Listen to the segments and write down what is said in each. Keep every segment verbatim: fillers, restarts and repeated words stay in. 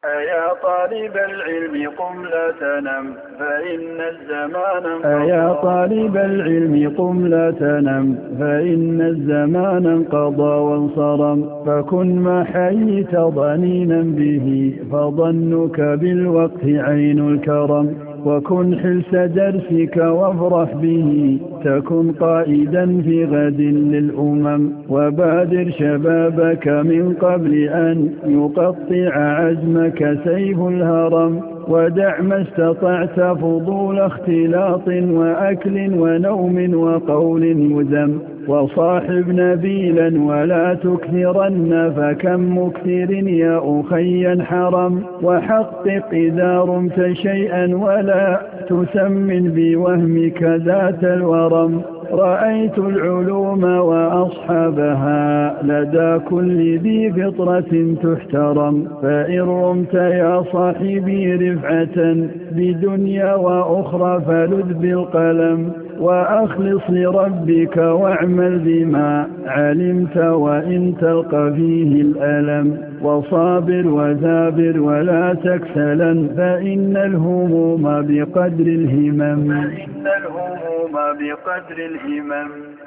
أيا طالب العلم قم لا تنم فإن الزمان انقضى أيا طالب العلم قم لا تنم فإن الزمان انقضى وانصرم فكن ما حييت ضنينا به فظنك بالوقت عين الكرم وكن حلس درسك وافرح به تكن قائدا في غد للأمم وبادر شبابك من قبل أن يقطع عزمك سيف الهرم ودع ما استطعت فضول اختلاط وأكل ونوم وقول يذم وصاحب نبيلا ولا تكثرن فكم مكثر يا أخي حرم وحقق إذا رمت شيئا ولا تسمن بوهمك ذات الورم رأيت العلوم وأصحابها لدى كل ذي فطرة تحترم فإن رمت يا صاحبي رفعة بدنيا وأخرى فلذ بالقلم وأخلص لربك واعمل بما علمت وإن تلقى فيه الألم وصابر وثابر ولا تكسلا فإن الهموم بقدر الهمم فإن الهموم بقدر الهمم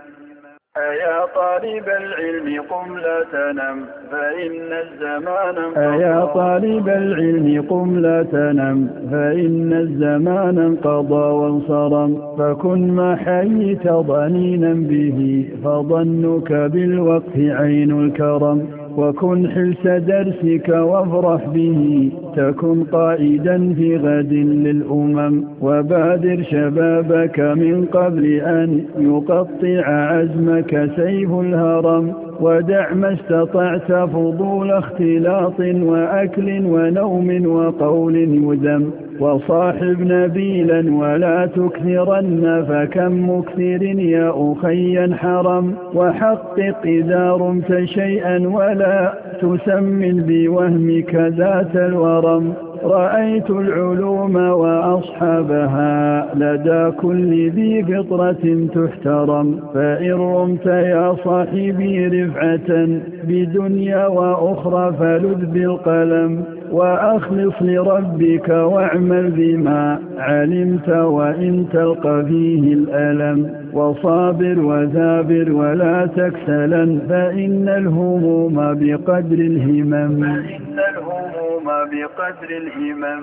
أيا طالب العلم قم لا تنم فإن الزمان انقضى أيا طالب العلم قم لا تنم فإن الزمان انقضى وانصرم فكن ما حييت ضنينا به فظنك بالوقت عين الكرم وكن حلس درسك وافرح به تكن قائدا في غد للأمم وبادر شبابك من قبل أن يقطع عزمك سيف الهرم ودع ما استطعت فضول اختلاط وأكل ونوم وقول يذم وصاحب نبيلا ولا تكثرن فكم مكثر يا أخي حرم وحقق إذا رمت شيئا ولا تسمن بوهمك ذات الورم رأيت العلوم وأصحابها لدى كل ذي فطرة تحترم فإن رمت يا صاحبي رفعة بدنيا وأخرى فلذ بالقلم وأخلص لربك واعمل بما علمت وإن تلقى فيه الألم وصابر وثابر ولا تكسلا فإن الهموم بقدر الهمم فإن الهموم بقدر الهمم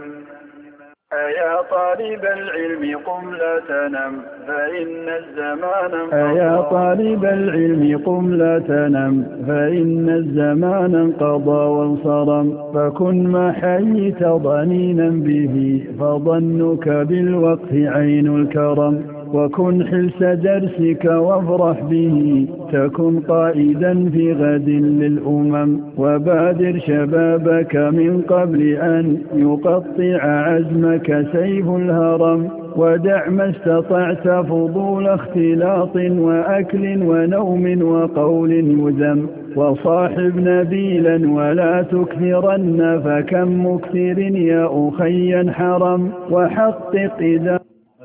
أيا طالب العلم قم لا تنم فإن الزمان انقضى أيا طالب العلم قم لا تنم فإن الزمان انقضى وانصرم فكن ما حييت ضنينا به فظنك بالوقت عين الكرم وكن حلس درسك وافرح به تكن قائدا في غد للأمم وبادر شبابك من قبل أن يقطع عزمك سيف الهرم ودع ما استطعت فضول اختلاط وأكل ونوم وقول يذم وصاحب نبيلا ولا تكثرن فكم مكثر يا أخي حرم وحقق إذا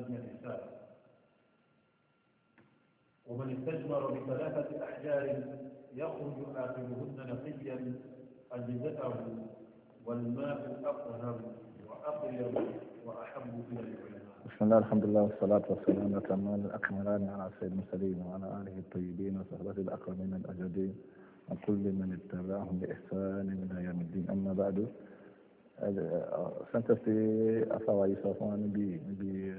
ومن استجمر بثلاثة أحجار يخرج آخرهن نقيا أجزأه والماء أطهر وأطيب وأحب إلى العلماء. بسم الله الحمد لله والصلاة والسلام الأتمان الأكملان على سيد المرسلين وعلى آله الطيبين وصحبه الأكرمين الأجودين وكل من اتبعهم بإحسان إلى يوم الدين. أما بعد سنتسي أفوى يوسفان بي بي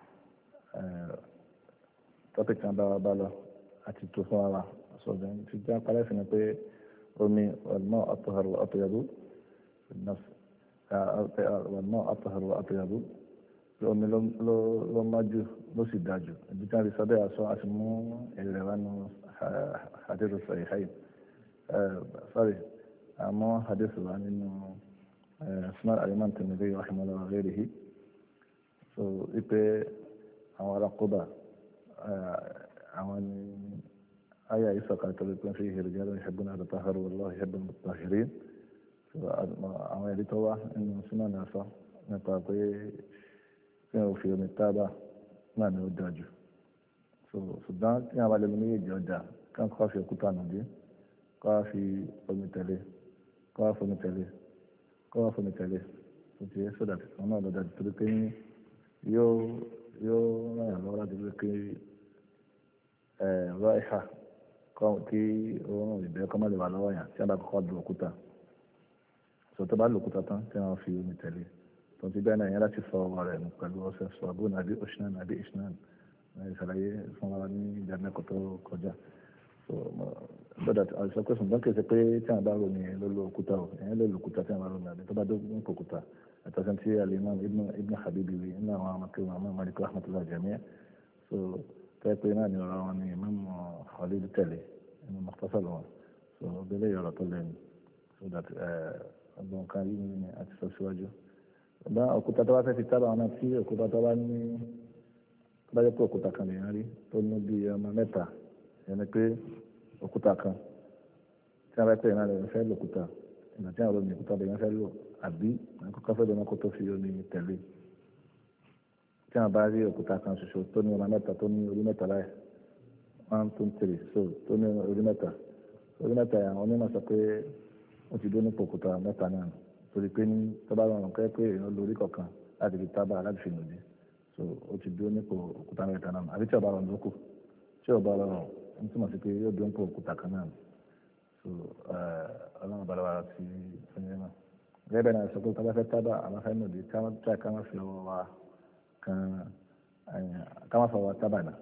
topic kan bá wa bá lọ àti tó fún wa sọdọ ti já parẹ́ sí ni pé omi ọ̀nà àtọ̀hàrù àtọ̀yàbù ọ̀nà àtọ̀hàrù àtọ̀yàbù pé omi ló má jù ló sì dáa jù ibi tí wọ́n ti sọ bẹ́ẹ̀ aṣọ àti mú èrè rẹ̀ wá nù hadith sahihayn sorry àmọ́ hadith wa nínú sunan al-imam Tirmidhi rahimahullah wa ghayrihi so ipe àwọn ará Quba àwọn ni ayé ìsọ̀kalẹ̀ tó lè pín sí ìhèrè jẹ́ ìṣẹ́gun náà lọ́tà àrùn wallahu yuhibbul mutahhirin àwọn ẹ̀rí tó wá nínú súnà náà sọ nípa pé kí wọ́n fi omi tábà náà ni ó dájú ṣùgbọ́n tí wọ́n bá lè ní èjì ọjà kí wọ́n kọ́ fi òkúta nù dé kọ́ fi omi tẹ̀lé kọ́ fi omi tẹ̀lé kọ́ wá fún mi tẹ̀lé tó ti yẹ sódà àwọn náà lọ́dà torí pé yóò yóò ràn yàn lọ́wọ́ láti pé ẹ̀ rọ́ ìhà kí oorun ìbẹ́ kọ́ má lè wà lọ́wọ́ yàn tí a bá kọ́kọ́ lu òkúta sọ tó bá lu òkúta tán tí wọ́n fi omi tẹ̀lé tó ti bẹ́ẹ̀ náà yẹn láti fọ ọwọ́ rẹ̀ pẹ̀lú ọṣẹ sọ̀bùn àbí oṣinan àbí ishnan ìṣàlàyé fún wa ní ìdánilẹ́kọ̀ọ́ tó kọjá so lọ́dà àìsọ pé sùn bọ́ǹkì ṣe pé tí wọ́n bá romi yẹn ló lo òkúta o ẹ̀yìn ló lo òkúta tí wọ́n bá romi àbí tó bá dé ní òkúta àtàkùn tí alimam ibn habibi wi nínú àwọn amakẹ́ wọn àwọn malik rahmatulah jamiya so tẹ́ pé náà ni ọ̀rọ̀ wọn ni imam khalid tẹ̀lé ẹni mọ̀tọ́sọ̀lù wọn so bẹ́lẹ̀ yọ̀rọ̀ tó lẹ́nu so that ọgbọ̀n kan yìí ni a ti sọ síwájú ọ̀dà òkúta tó bá fẹ́ fi tábà wọn náà tí òkúta tó bá ní bá yẹ pé òkúta kan lè yàn rí tó ní bí ọmọ mẹ́ta ẹni pé òkúta kan tí a bá pè náà lè fẹ́ lò òkúta ìgbà tí àwọn olómi òkúta lè yàn fẹ́ lò àbí àkókò fẹ́ lọ́nà kó tó fi omi tẹ̀lé tí a bá rí òkúta kan ṣoṣo tó ní ọmọ mẹ́ta tó ní orí mẹ́ta láì one two three so tó ní orí mẹ́ta orí mẹ́ta yà àwọn onímọ̀ sọ pé ó ti dó nípò òkúta mẹ́ta náà torí pé ní tó bá rọrùn kẹ́ pé èèyàn lórí kọ̀ọ̀kan láti fi tábà láti fi nùdí so ó ti dó nípò òkúta mẹ́ta náà àbí tí ọba rọrùn lókù tí ọba rọrùn ń túmọ̀ sí pé yóò dó nípò òkúta kan náà so ọlọ́run bá lọ́wọ́ ti fún yẹn náà gẹ́gẹ́ bẹ́ẹ̀ náà sọ pé tá a bá fẹ́ tábà a máa fẹ́ nùdí ká má fi ọwọ́ wa kan ká má fọwọ́ tábà náà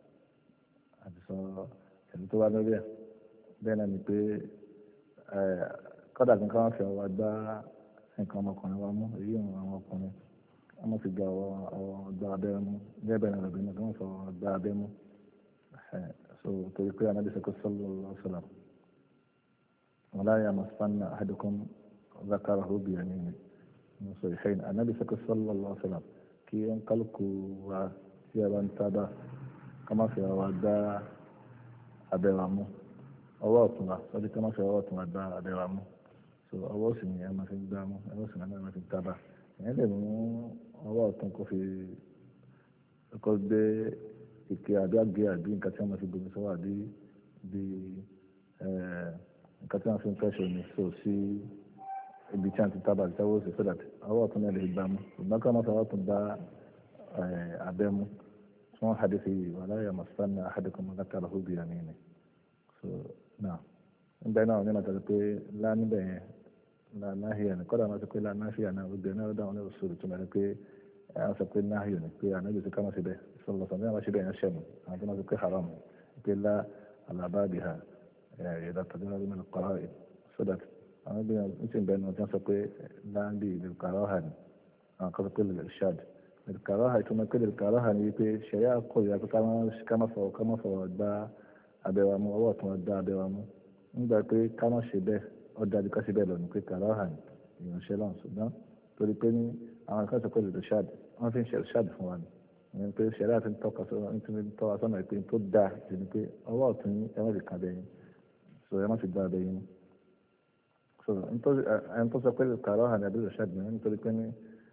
àti sọ ẹ̀mí tó wá lórí ẹ̀ bẹ́ẹ̀ náà ni pé kọ́dà kan ká má fi ọwọ́ gbá nǹkan ọmọkùnrin wa mú èyí ń àwọn ọkùnrin wọ́n má fi gba ọwọ́ gbá abẹ́rẹ́ mú bẹ́ẹ̀ bẹ́ẹ̀ náà lọ́bìnrin náà kí wọ́n fọ gbá abẹ́ mú so torí pé anábì sọ pé sallallahu alaihi wasallam wala yamassanna ahadukum dhakarahu biyaminihi mo sọ ìṣẹ́yìn anábì sọ pé sallallahu alaihi wasallam kí wọ́n kálukú wa tí a bá ń tábà ká má fi ọwọ́ gbá abẹ́rẹ́ mú ọwọ́ ọ̀tún wa sọ́dí ká má fi ọwọ́ ọ̀tún wa gbá abẹ́rẹ́ mú so ọwọ́ sì ni ẹ máa fi gbá mú ọwọ́ sì ni ẹ máa fi tábà ìyẹn lè mú ọwọ́ ọ̀tún kó fi kó gbé ike àbí àgbé àbí nǹkan tí wọ́n máa fi gbomi sọ́wọ́ àbí bí nǹkan tí wọ́n fi ń fẹ́ ṣe omi so sí ibi tí wọ́n ti tábà àti ọwọ́ sì so that ọwọ́ ọ̀tún náà lè gbá mú ṣùgbọ́n ká má fi ọwọ́ ọ̀tún gbá abẹ́ mú tí wọ́n hadith yìí wala yamassanna ahadukum dhakarahu biyaminihi so náà nígbà náà ní màtàlẹ́ pé lá níbẹ̀ yẹn lá náhìyà ni kọ́dà máa sọ pé lá náhìyà náà gbogbo náà dáhùn ní òṣèlú tó máa pé àwọn sọ pé náhìyà ni pé ànágbé tó ká máa ṣe bẹ́ẹ̀ sọlọ sọ nígbà máa ṣe bẹ́ẹ̀ yẹn ṣẹ́nu àwọn tó máa sọ pé haram pé lá alábàbíhà ìdá tàbí náà lómi kọ́ra ẹ̀ so that àwọn bí wọn ti ń bẹ́ẹ̀ náà tí wọ́n sọ pé lá ń bí ìlú kàrọ́hà ni àwọn kan sọ pé lè ṣáàd ìlú kàrọ́hà ìtumọ̀ pé ìlú kàrọ́hà ni wípé ṣẹ̀yà kọ̀ ìyá pé ká má fọwọ́ gbá abẹ́wà mú ọwọ́ ọ̀tún ọ̀dá abẹ́wà mú nígbà pé ká má ṣe bẹ́ẹ̀ ọ̀dà bí ká ṣe bẹ́ẹ̀ lọ ní pé kàrọ́hà ní ìránṣẹ́ lọ́n ṣùgbọ́n torí pé ní àwọn kan sọ pé lè ṣáàd wọ́n fi ń ṣe ṣáàd fún wa ni ìyẹn pé ṣẹ̀rẹ́ àti tọ́ka sọ́nà nítorí tọ́ka sọ́nà pé tó dáa jù ní pé ọwọ́ ọ̀tún yín ẹ má fi kàn bẹ́yìn so ẹ má fi gbá abẹ́yìn mú so ẹni tó sọ pé kàrọ́hà ní àbí ṣáàd ní nítorí pé ní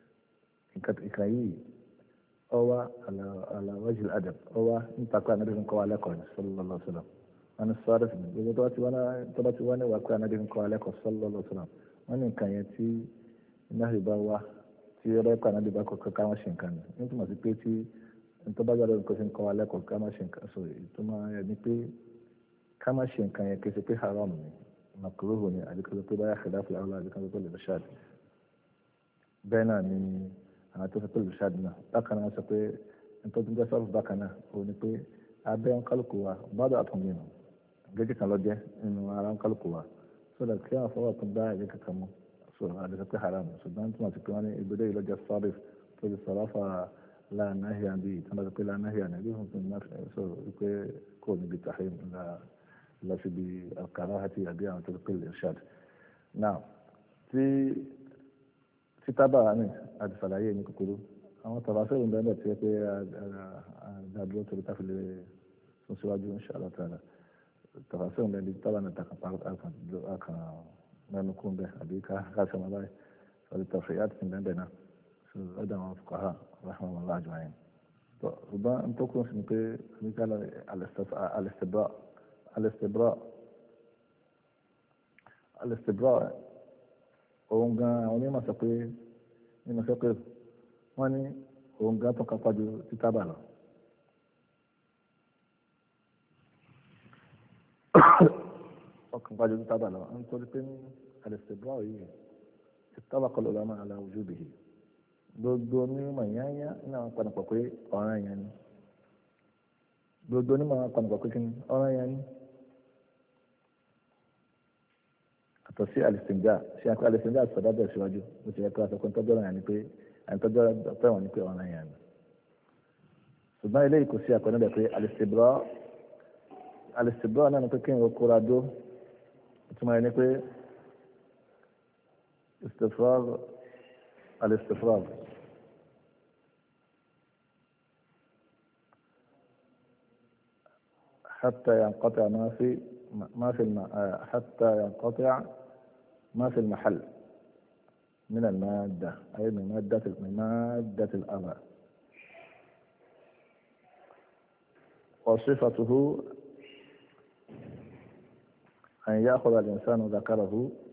ìkà yìí ọwá àlàwájú adab ọwá nípa pé ànábì ń kọ́ wa lẹ́kọ̀ọ́ ní sallallahu alaihi wasallam wọn ní sọ́ọ́dọ̀ sí gbogbo tó bá ti wá ní wà pé ànábì ń kọ́ wa lẹ́kọ̀ọ́ sallallahu alaihi wasallam wọn ní nǹkan yẹn tí iná ìbá wá tí ọ̀rọ̀ ẹ̀kọ́ ànábì bá kọ́ ká má ṣe nǹkan ní nítorí sí pé tí nítorí bá gbàdọ̀ nǹkan fi ń kọ́ wa lẹ́kọ̀ọ́ ká má ṣe nǹkan so ìtumọ̀ yẹn ni pé ká má ṣe nǹkan yẹn kì í ṣe pé haram ni makruhu ni àdìkọ́ pé báyà khilaf al-awla àdìkọ́ pé lè ṣáàd bẹ́ẹ̀ náà ni àwọn tó sọ pé lùsàdì náà bákan náà sọ pé nítorí jẹ́ sọ́ọ̀fù bákan náà ó ní pé abẹ́ ń kálukú wa bàdà àtúnmí nù gẹ́gẹ́ kan lọ jẹ́ nínú ara ń kálukú wa sọ́dọ̀ kí wọ́n fọwọ́ tún bá ẹ̀jẹ̀ kankan mú so àdé sọ pé haram ṣùgbọ́n tí wọ́n ti pé wọ́n ní ibùdó yìí lọ́jọ́ sọ́ọ̀rì tó ti sọ̀rọ̀ fà láàánáhìá bí tí wọ́n bá sọ pé láàánáhìá ní ìlú fún mi so wípé kò níbi tahrim lọ síbi al-karahati àbí àwọn tó pé lùsàdì náà tí títàbà ní àti sàlàyé ní kúkúrú àwọn tàbásẹ́ ìrìn bẹ́ẹ̀ tí ó pé àdúró torí káfílẹ̀ fún síwájú insha Allah ta'ala tàbásẹ́ ìrìn bẹ́ẹ̀ tábà ní àkàn mẹ́nu kún bẹ́ẹ̀ àbí káṣẹ́ wọn báyìí sọ̀rọ̀ tàfẹ́ yá ti bẹ́ẹ̀ náà sọ ọ̀dà àwọn fuqaha rahimahumullah ajma'in. ṣùgbọ́n n tó kún sí ni pé ní kálọ̀ al-istibra' al-istibra' al-istibra' òun gan àwọn onímọ̀ sọ pé nínú sọ pé wọ́n ní òun gan tó kápá ju títàbà lọ. ọkàn pàjọ títàbà lọ nítorí pé ní al-istibra' yìí ittafaqa al-ulama ala wujubihi gbogbo onímọ̀ yányá náà panupọ̀ pé ọ̀ràn yẹn ni gbogbo onímọ̀ panupọ̀ pé kí ni ọ̀ràn yẹn ni. àtọ̀ sí al-istinja ṣe àpò al-istinja àti sọ̀dá bẹ̀rẹ̀ síwájú ó ti yẹ kí wọ́n sọ pé ntọ́jú ọ̀ràn yẹn ni pé àìntọ́jú ọ̀tẹ̀wọ̀n ni pé ọ̀ràn yẹn ni. ṣùgbọ́n eléyìí kò sí àpò níbẹ̀ pé al-istibra' al-istibra' náà ni pé kí n kóra dó ìtumọ̀ yẹn ni pé istifrag al-istifrag حتى ينقطع ما في ما في الم... حتى ينقطع ما في المحل من المادة أي من مادة من مادة الأذى وصفته أن يأخذ الإنسان ذكره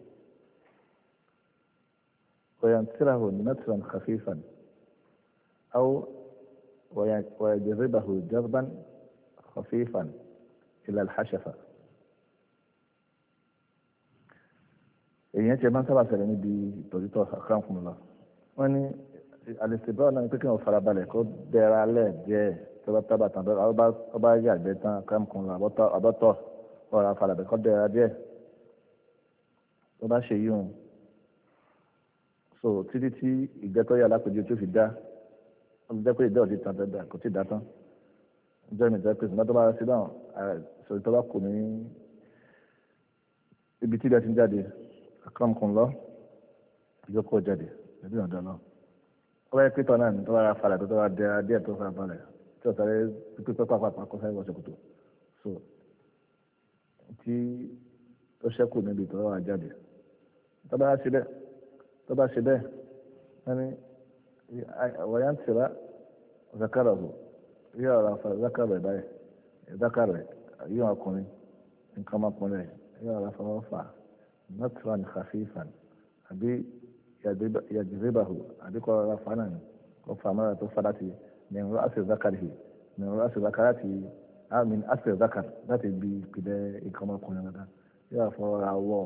وينتره نترا خفيفا أو ويجذبه جذبا خفيفا إلى الحشفة. èèyàn tiẹ̀ máa ń sábà ṣẹlẹ̀ níbi ìtọ́jútọ́ àkàràǹkùn lọ wọ́n ní al-istibra' náà pé kí wọ́n farabalẹ̀ kó dẹ́ra alẹ́ díẹ̀ tó bá tábà tán ọba yàgbẹ́ tán àkàràǹkùn lọ àbọ̀tọ̀ ọ̀rọ̀ afarabalẹ̀ kó dẹ́ra díẹ̀ tó bá ṣe yíyún so títí tí ìgbẹ́tọ́ yà lápèjì tó fi dá ó ti jẹ́ pé ìdẹ́ òdì tán dandan kò tí ì dá tán jẹ́ mi jẹ́ pé ìgbà tó bá sí náà sọ̀rọ̀ tó bá kù ní ibi tí ilẹ̀ ti ń jáde akọ́mkùn lọ ìjókòó jáde ẹbí ọ̀dọ́ lọ. ó bá yẹ pé tọ́ náà ní tó bá ra falẹ̀ tó tó bá dẹ adé tó fara balẹ̀ tí ó sáré pípẹ́ pàápàá kó sáré wọ ṣòkòtò so tí ó ṣẹ́kù níbi tó wà jáde tó bá ṣe bẹ́ẹ̀ tó bá ṣe bẹ́ẹ̀ wọ́n ní wọ́n yá ń tìrá zakara hù yóò ra fa zakara ẹ̀ báyìí zakara ẹ̀ yóò ọkùnrin nǹkan ọmọkùnrin ẹ̀ yóò ra fa wọ́n fà نطرا خفيفا أبي يجذبه أبي قال رفعنا وفعنا تفرتي من رأس ذكره من رأس ذكرته أو من أصل ذكر ذات بكده إكرام القرآن هذا يا فور الله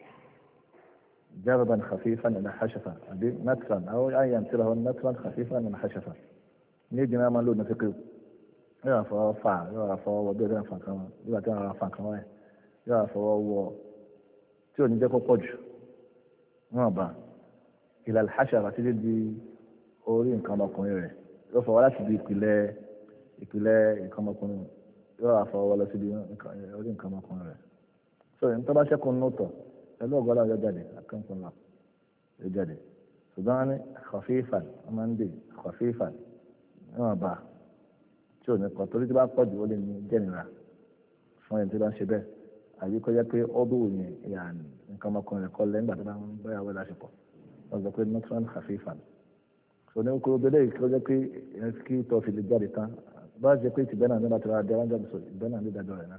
جربا خفيفا إلى حشفة أبي نطرا أو أن يمثله نطرا خفيفا إلى حشفة نيجي ما لون نفكر يا فور فع يا فور ودير فع كمان يا ترى فع كمان يا فور tí ò ní jẹ́ kó pọ̀ jù wọ́n bá ìlà al-hashara títí di orí nǹkan ọmọkùnrin rẹ̀ yóò fọwọ́ láti di ìpìlẹ̀ ìpìlẹ̀ nǹkan ọmọkùnrin yóò àfọwọ́ lọ sí orí nǹkan ọmọkùnrin rẹ̀ so ní tó bá ṣẹ́kù nínú tọ̀ pẹ̀lú ọ̀gọ́dọ̀ yóò jáde akẹ́kọ̀ọ́ náà yóò jáde ṣùgbọ́n ní khafifan wọ́n máa ń dè khafifan wọ́n bá tí ò ní kọ́ torí tí bá pọ̀ jù ó lè ní jẹ́nira fún ẹni tí bá ń ṣe bẹ́ẹ̀ àbí kọjá pé ọdún yẹn yàn nǹkan ọmọkùnrin rẹ̀ kọ́ lẹ́yìn gbàdúrà ń báyà wọlé àṣepọ̀ wọ́n sọ pé nutran khafifan so ní kúrò bẹ́lẹ̀ kọjá pé kí tó fi lè jáde tán bá jẹ́ pé tìbẹ́ náà nígbà tó rà dé wọ́n jáde sọ ìbẹ́ náà nídàjọ́ rẹ̀ náà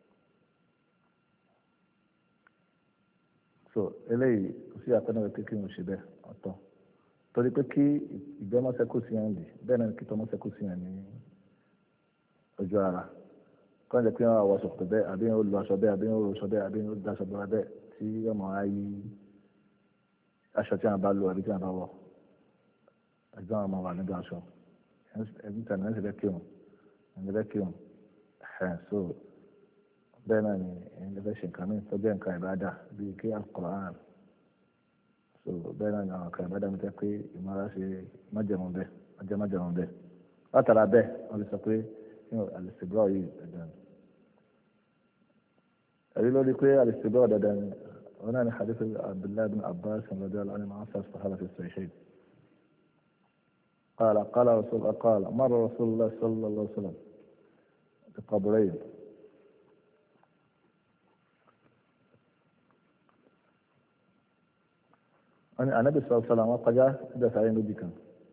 so eléyìí kò sí àpẹẹrẹ rẹ̀ pé kí n ò ṣe bẹ́ẹ̀ ọ̀tọ̀ torí pé kí ìgbẹ́ mọ́sẹ́kù sí yẹn lè bẹ́ẹ̀ náà kí tọ́ mọ́sẹ́kù sí yẹn ní ojú ara kọ́ńtà pé wọ́n wọ sọ̀tọ̀ bẹ́ẹ̀ àbí wọ́n lu aṣọ bẹ́ẹ̀ àbí wọ́n lu aṣọ bẹ́ẹ̀ àbí wọ́n daṣọ bọ́ra bẹ́ẹ̀ tí ọmọ ayé aṣọ tí wọ́n bá lu àbí tí wọ́n bá wọ̀ ẹgbẹ́ wọn máa wà níbi aṣọ ẹbí tí wọ́n ti fẹ́ kírun ẹni fẹ́ kírun ẹ̀ so bẹ́ẹ̀ náà ni ẹni fẹ́ ṣe nǹkan mi tó jẹ́ nǹkan ìbádà bíi kí Al-Qur'an so bẹ́ẹ̀ náà ni àwọn nǹkan ìbádà mi tẹ́ pé ìmọ̀ra ṣe májẹ̀mú bẹ́ẹ̀ májẹ̀ májẹ̀mú bẹ́ẹ̀ látara bẹ́ẹ̀ wọ́n lè sọ pé al-istibra' yìí dandan èyí ló rí pé al-istibra' dandan wọn náà ní hadith Abdullah bin Abbas radiyallahu anhu máa ń sàṣọ hàlà fi sahihayn قال قال رسول قال مر رسول الله صلى الله عليه وسلم بقبرين أنا النبي صلى الله عليه وسلم وقد دفع عين بكم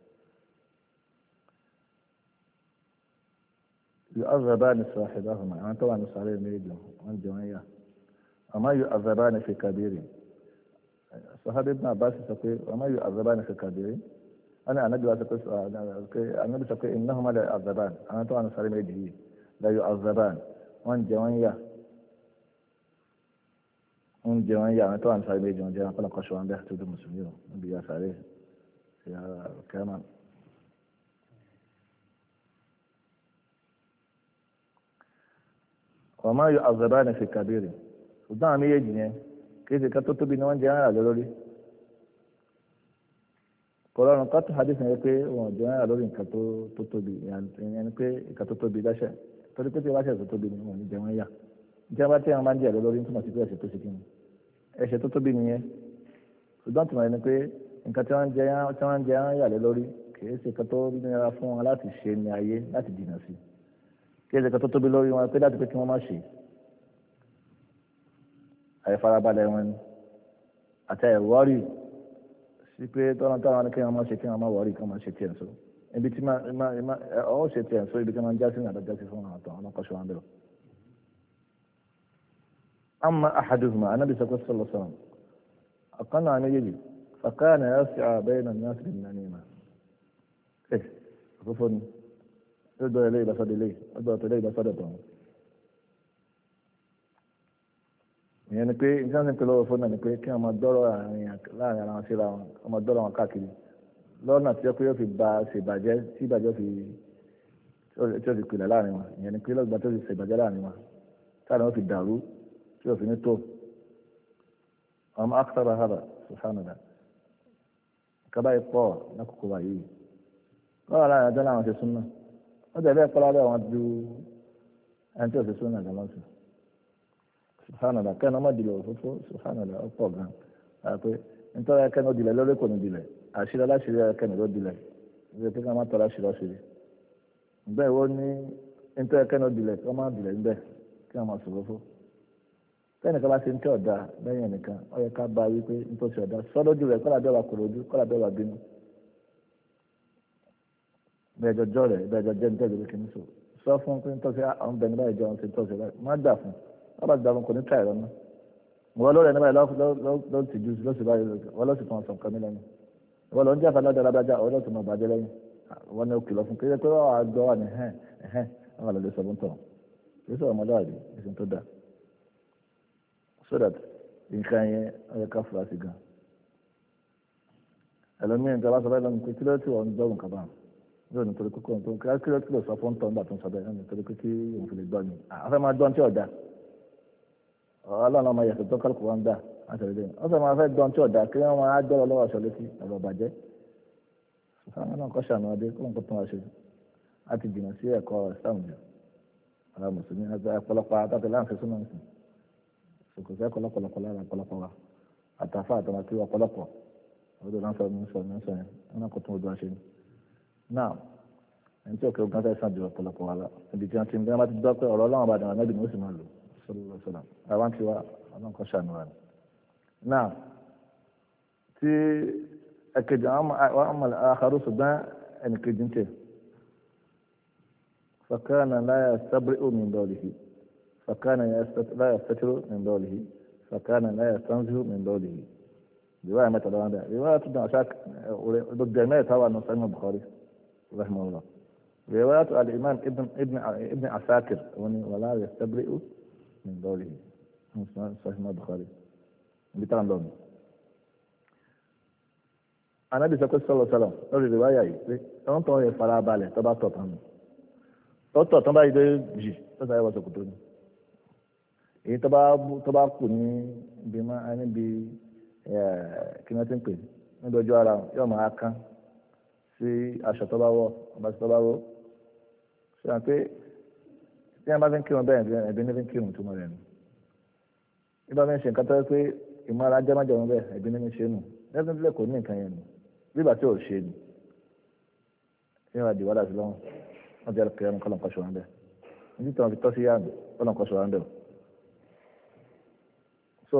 يؤذبان صاحبهما أنا طبعا صارين ميدو وأنا جمعية أما يؤذبان في كبير صحابي ابن عباس يقول وما يعذبان في الكبير أنا النبي النبي يقول إنهما لا يعذبان أنا طبعا سليم يجي لا يعذبان وان جوان يا وان جوان يا أنا طبعا سليم يجي وان جوان قلنا قشوان به تود المسلمين نبي يا عليه يا كمان وما يعذبان في الكبير وده مي يجي كيف كتبت بينوان جوان على لوري kọlọ́run kọ́tù hadith yẹn pé wọn jẹ́ náírà lórí nǹkan tó tóbi yẹn pé nǹkan tó tóbi láṣẹ torí pé tí wọ́n bá ṣe tó tóbi ni wọn ò ní jẹ wọ́n yà níjẹ́ bá tí wọ́n bá ń jẹ́ ẹ̀rọ lórí nítorí sí pé ẹ̀ṣẹ̀ tó ṣe kíni ẹ̀ṣẹ̀ tó tóbi nìyẹn ṣùgbọ́n tí wọ́n ní pé nǹkan tí wọ́n ń jẹ tí wọ́n ń jẹ yà lé lórí kìí ṣe nǹkan tó nira fún wọn láti ṣe ní ayé láti dìnà sí kìí ṣe nǹkan tó tóbi lórí wọn pé láti pé kí wọ́n má ṣe àìfarabalẹ̀ wọn ni àti àìwọ́rì sí pé tọ́lá táwọn kí wọ́n máa ṣe kí wọ́n máa wọ̀rí kí wọ́n máa ṣe tiẹ̀ so ibi tí ọ̀ ṣe tiẹ̀ so ibi tí wọ́n já sí ní àdájá sí fún àwọn àtọ̀ àwọn ọkọ̀ ṣọ́wọ́n bẹ̀rẹ̀. amma ahaduhuma anabi sọ pé sọlọ sọlọ ọ̀kan náà méjèèjì fàkànnà yà sí àbẹ́yìn náà ní àṣírí nínú ní ìmọ̀ ẹ òfófó ni ó dọ̀ ilé ìbásọ́dọ̀ ilé ó dọ̀ ilé ìbásọ́dọ̀ tó ìyẹn ni pé nǹkan sì ń pè lọ́wọ́ fún náà ni pé kí wọ́n máa dọ́rọ̀ láàrin ara wọn síra wọn wọ́n máa dọ́rọ̀ wọn káàkiri lọ́nà tí ó pé yóò fi ba ṣèbàjẹ́ tí ìbàjẹ́ fi tí ó fi pilẹ̀ láàrin wọn ìyẹn ni pé lọ́gbà tó fi ṣèbàjẹ́ láàrin wọn táwọn wọn fi dàrú tí ó fi ní tó ọmọ akitara hara subhanallah kaba yìí pọ̀ lákòókò wa yìí lọ́wọ́ láàrin ọjọ́ láwọn ṣe súnmọ́ wọ́n jẹ́ bẹ́ẹ̀ pọ́lá bẹ́ẹ̀ wọ́n ju ẹni tí ó ṣe súnmọ́ gan lọ́sùn subhanallah kẹ́ni ọmọ ìdílé òfófó subhanallah ọ̀pọ̀ gan àpé nítorí ẹkẹ́ni ó dilẹ̀ lórí kò ní dilẹ̀ àṣírí aláṣírí ẹkẹ́ni ló dilẹ̀ ìwé pé ká má tọ́ra àṣírí àṣírí bẹ́ẹ̀ wọ́n ní nítorí ẹkẹ́ni ó dilẹ̀ kí wọ́n má dilẹ̀ níbẹ̀ kí wọ́n má sòfófó kẹ́ni ká bá ṣe ń tẹ́ ọ̀dà lẹ́yìn ẹnìkan ó yẹ ká bá wípé nítorí ọ̀dà sọ́dọ́jú rẹ̀ kọ́lá bẹ́ẹ̀ wà kòrò ojú kọ́lá bẹ́ẹ̀ wà bínú bẹ́ẹ̀ jọjọ́ rẹ̀ bẹ́ẹ̀ jọjọ́ ní tẹ́jú kí ní sọ sọ fún pé nítorí àwọn bẹ̀rẹ̀ báyìí jọ ti tọ́sí má gbà fún wọ́n bá gbà fún kò ní ká ìrọ́nà wọ́n lórí ẹni báyìí lọ́ọ́ ti jù lọ́sì báyìí wọ́n lọ́sì fún ọ̀sán kan ní lẹ́yìn wọ́n lọ́ọ́ ń jẹ́ àfàlẹ́ ọ̀dà lábájá ọ̀rọ̀ tó máa bàjẹ́ lẹ́yìn wọ́n ní òkè lọ fún kéde pé wọ́n á gbọ́ wà ní hẹ́n ẹ̀hẹ́n wọ́n wà lọ́ọ́ sọ fún tọ̀ kí sọ̀rọ̀ ọmọdáàdì ẹ̀sìn tó dáa so that nǹkan yẹn ọ̀yẹ́ ká fura sí gan ẹlòmíràn tí a bá sọ bẹ́ẹ̀ lọ́nà pé kí ló ti wọ́n ń gbọ́ nǹkan bá yóò nítorí kókó tó ń kí ló ti lè sọ fún tọ́ nígbà tó ń sọ bẹ́ẹ̀ nítorí pé kí òun fi lè gbọ́ ni àfẹ́ máa gbọ́ tí ọ̀dà ọlọ́run ọmọ yẹ̀sẹ̀ tó kálukú wọn dà àtẹ̀lẹ́dẹ́ wọ́n sọ máa fẹ́ gbọ́n tí ọ̀dà kí wọ́n máa dọ́rọ̀ lọ́wọ́ aṣọ létí ọ̀rọ̀ bàjẹ́ sùfàmù náà kọ́ ṣàánú ọdẹ kó nǹkan tó wá ṣe láti jìnnà sí ẹ̀kọ́ ìsìlámù jù ọ̀rọ̀ mùsùlùmí àti ọ̀pọ̀lọpọ̀ àtàtẹ̀ láǹfẹ̀ súnmọ́ nìsín sòkòtò ẹ̀kọ́ lọ́pọ̀lọpọ̀ lára ọ̀pọ̀lọpọ̀ wa àtàfà àtàmàtì ọ̀pọ̀lọpọ̀ ọdún náà sọ ní sọ ní sọ yẹn wọn kò tún ojú àṣẹ ni náà ẹni tí òkè ogun fẹ́ sàn ju ọ̀pọ̀lọpọ̀ wa lọ ibi tí wọ́n ti ń gbé wọn ti dọ́ pé ọ̀rọ̀ ọlọ́run bá dàgbà mẹ́bí ni ó sì máa lò sọlọ sọlọ àwọn tí wa ọlọ́run kọ́ ṣàánú wa ni. náà tí ẹ̀kejì àwọn ọmọ àkàrò ṣùgbọ́n ẹnì kejì ń tẹ̀ فكان لا يستبرئ من بوله فكان لا يستتر من بوله فكان لا يستنزه من بوله رواية مثلا هذا رواية ابن عساك بالجماعة طبعا مسلم البخاري رحمه الله رواية الإمام ابن ابن ابن عساكر ولا يستبرئ من بوله صحيح البخاري بتاع لون أنا بيسكت صلى الله عليه وسلم لوري رواية يي أنت هو يفعل بالله تبع تطعم tọ́tọ̀ tán báyìí dé jì tọ́tọ̀ ayé wọ́n sọ kòtò ni èyí tó bá tó bá kù ní ibi máa níbi kí wọ́n ti ń pè níbi ojú ara yóò máa kán sí aṣọ tó bá wọ̀ ọba tó bá wọ̀ ṣe hàn pé tí wọ́n bá fi ń kírun bẹ́ẹ̀ ẹ̀bí ní fi ń kírun tó mọ̀ rẹ̀ nù bí wọ́n fi ń ṣe nǹkan tó yẹ pé ìmọ̀ra jẹ́májẹ̀mú bẹ́ẹ̀ ẹ̀bí ní fi ń ṣe nù lẹ́sìn kò ní nǹkan yẹn nù bí ìgbà tí ò ṣe nù yóò wá di wàhálà sí lọ́wọ́ wọ́n jẹ́ kẹ́rin kọ́lọ̀ nǹkan ṣọ̀rọ̀ ńbẹ́ níbi tí wọ́n fi tọ́ sí yáàmù kọ́lọ̀ nǹkan ṣọ̀rọ̀ ńbẹ́ o. so